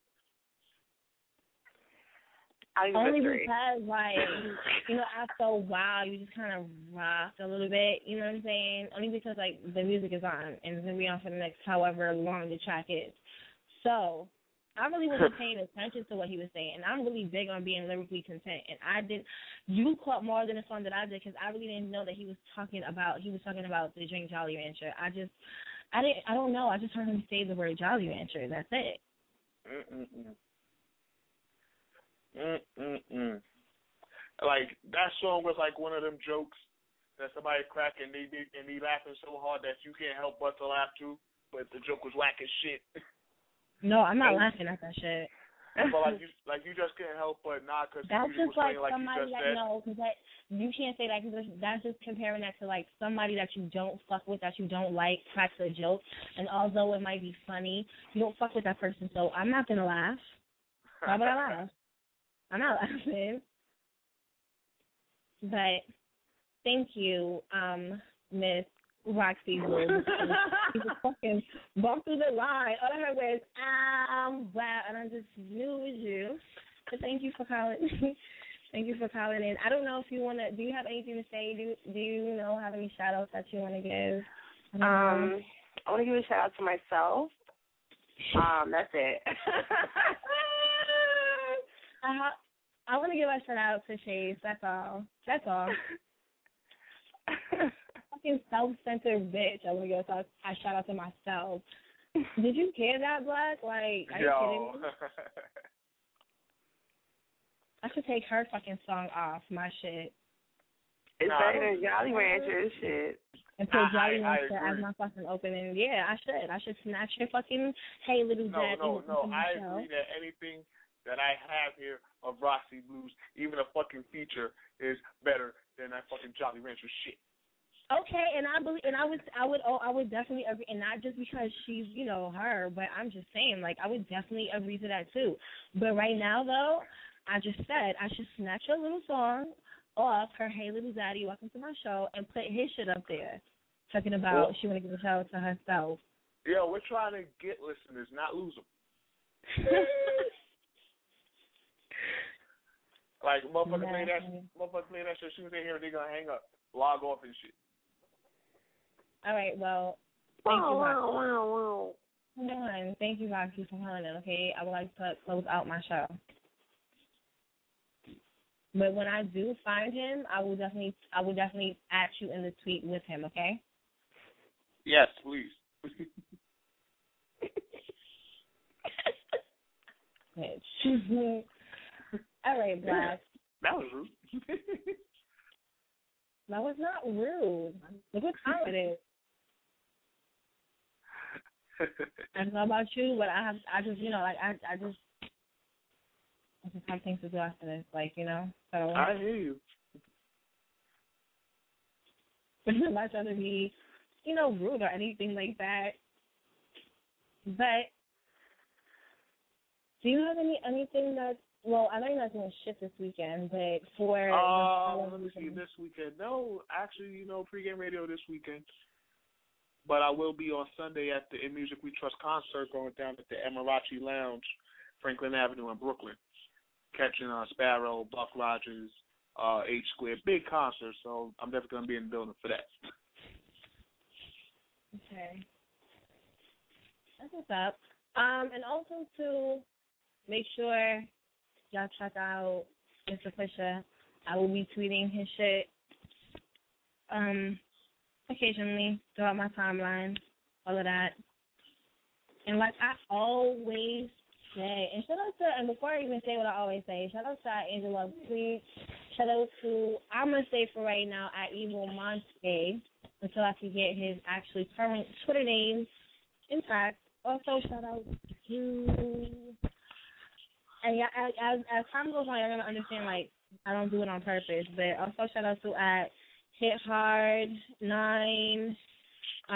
I'll give Only it a three. because, like, you know, after a while, you just kind of rocked a little bit. You know what I'm saying? Only because, like, the music is on and it's gonna be on for the next however long the track is. So I really wasn't paying attention to what he was saying, and I'm really big on being lyrically content. And I did, you caught more than the song that I did because I really didn't know that he was talking about. He was talking about the drink Jolly Rancher. I just, I didn't, I don't know. I just heard him say the word Jolly Rancher. That's it. Mm-mm-mm. Mm-mm-mm. Like that song was like one of them jokes that somebody cracked and they and they laughing so hard that you can't help but to laugh too, but the joke was whack as shit. No, I'm not laughing at that shit. But like you, like you just can't help but not because that's you just like like somebody you just that said. no, because that you can't say that because that's just comparing that to like somebody that you don't fuck with, that you don't like, cracks a joke, and although it might be funny, you don't fuck with that person. So I'm not gonna laugh. Why would I laugh? I'm not laughing. But thank you, um, Miss Roxy Blue. She just fucking bumped through the line. All I heard was, um, wow, and I just knew it was you. But thank you for calling. Thank you for calling in. I don't know if you want to, do you have anything to say? Do, do you know, have any shout-outs that you want to give? Um, I want to give a shout-out to myself. Um, that's it. I, I want to give a shout-out to Chase. That's all. That's all. Fucking self-centered bitch. I want to give a, a shout out to myself. Did you hear that, Black? Like, are you Yo. kidding me? I should take her fucking song off my shit. It's Nah, better than Jolly Rancher shit. And put I- Jolly I- I Rancher as agree. my fucking opening. Yeah, I should. I should snatch your fucking Hey Little No, Daddy. no, no. I show. agree that anything that I have here of Roxy Blues, even a fucking feature, is better than that fucking Jolly Rancher shit. Okay, and I believe, and I would, I would, oh, I would definitely agree, and not just because she's, you know, her, but I'm just saying, like, I would definitely agree to that too. But right now, though, I just said I should snatch a little song off her Hey Little Daddy, Welcome to My Show, and put his shit up there, talking about Well, she want to give a shout out to herself. Yo, we're trying to get listeners, not lose them. Like motherfuckers play that, motherfuckers play that shit. As soon as they hear it, they gonna hang up, log off and shit. All right, well, thank you, Roxy. Wow, wow, wow. Hold on. Thank you, Roxy, for calling in, okay? I would like to close out my show. But when I do find him, I will definitely, I will definitely add you in the tweet with him, okay? Yes, please. Bitch. All right, Black. That was rude. That was not rude. Look what time it is. I don't know about you, but I have, I just, you know, like, I, I just, I just have things to do after this, like, you know. So I hear you. I'm not trying to be, you know, rude or anything like that. But do you have any anything that? Well, I know you're not doing shit this weekend, but for Uh, let me see, this weekend. No, actually, you know, pregame radio this weekend. But I will be on Sunday at the In Music We Trust concert going down at the Emirachi Lounge, Franklin Avenue in Brooklyn. Catching uh, Sparrow, Buck Rogers, uh, H Square. Big concert, so I'm definitely going to be in the building for that. Okay. That's what's up. Um, and also, to make sure y'all check out Mister Pusha. I will be tweeting his shit um, occasionally throughout my timeline, all of that. And like I always say, and shout out to, and before I even say what I always say, shout out to Angela Tweet. Shout out to, I'm going to say for right now, at Evil Monte, until I can get his actually current Twitter name intact. Also, shout out to, and yeah, as, as, as time goes on, you're going to understand, like, I don't do it on purpose, but also shout out to at Hit Hard nine.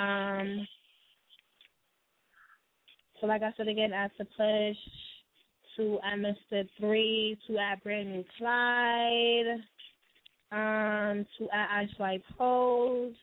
Um, so like I said again, at to push to at Mister Three, to at Brand New Clyde, um, to at I Swipe Pose.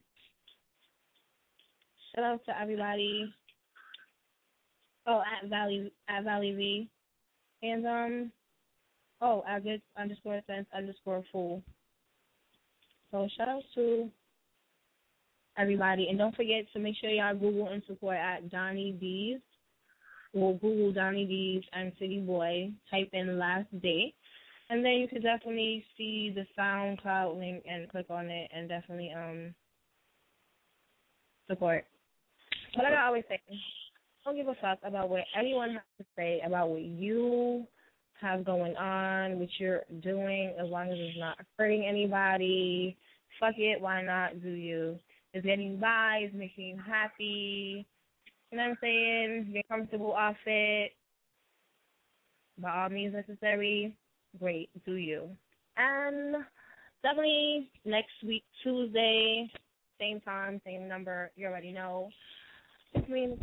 Shout out to everybody. Oh, at Valley at Valley V, and um, oh, at good underscore sense underscore fool. So shout out to everybody, and don't forget to make sure y'all Google and support at Donnie D's. Well, Google Donnie D's and City Boy. Type in last day, and then you can definitely see the SoundCloud link and click on it, and definitely um support. But like I always say, don't give a fuck about what anyone has to say about what you have going on, what you're doing, as long as it's not hurting anybody. Fuck it, why not? Do you? It's getting you by, it's making you happy. You know what I'm saying? Get comfortable off it. By all means necessary, great, do you. And definitely next week, Tuesday, same time, same number, you already know. Nice.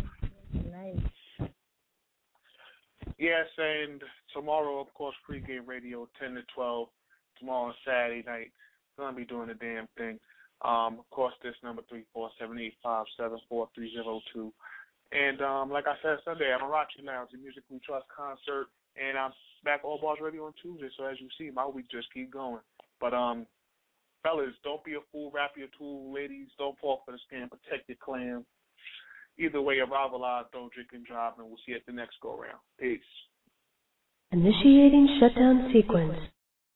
Yes, and tomorrow, of course, pregame radio, ten to twelve. Tomorrow, Saturday night, going to be doing the damn thing. Um, of course, this number, three four seven eight five seven four three zero two. And um, like I said Sunday, I'm a Rocky Lounge, the Music We Trust concert, and I'm back All Bars Radio on Tuesday. So as you see, my week just keep going. But um, fellas, don't be a fool, wrap your tool. Ladies, don't fall for the scam, protect your clan. Either way, arrive alive, don't drink and drive, and we'll see you at the next go-round. Peace. Initiating shutdown sequence.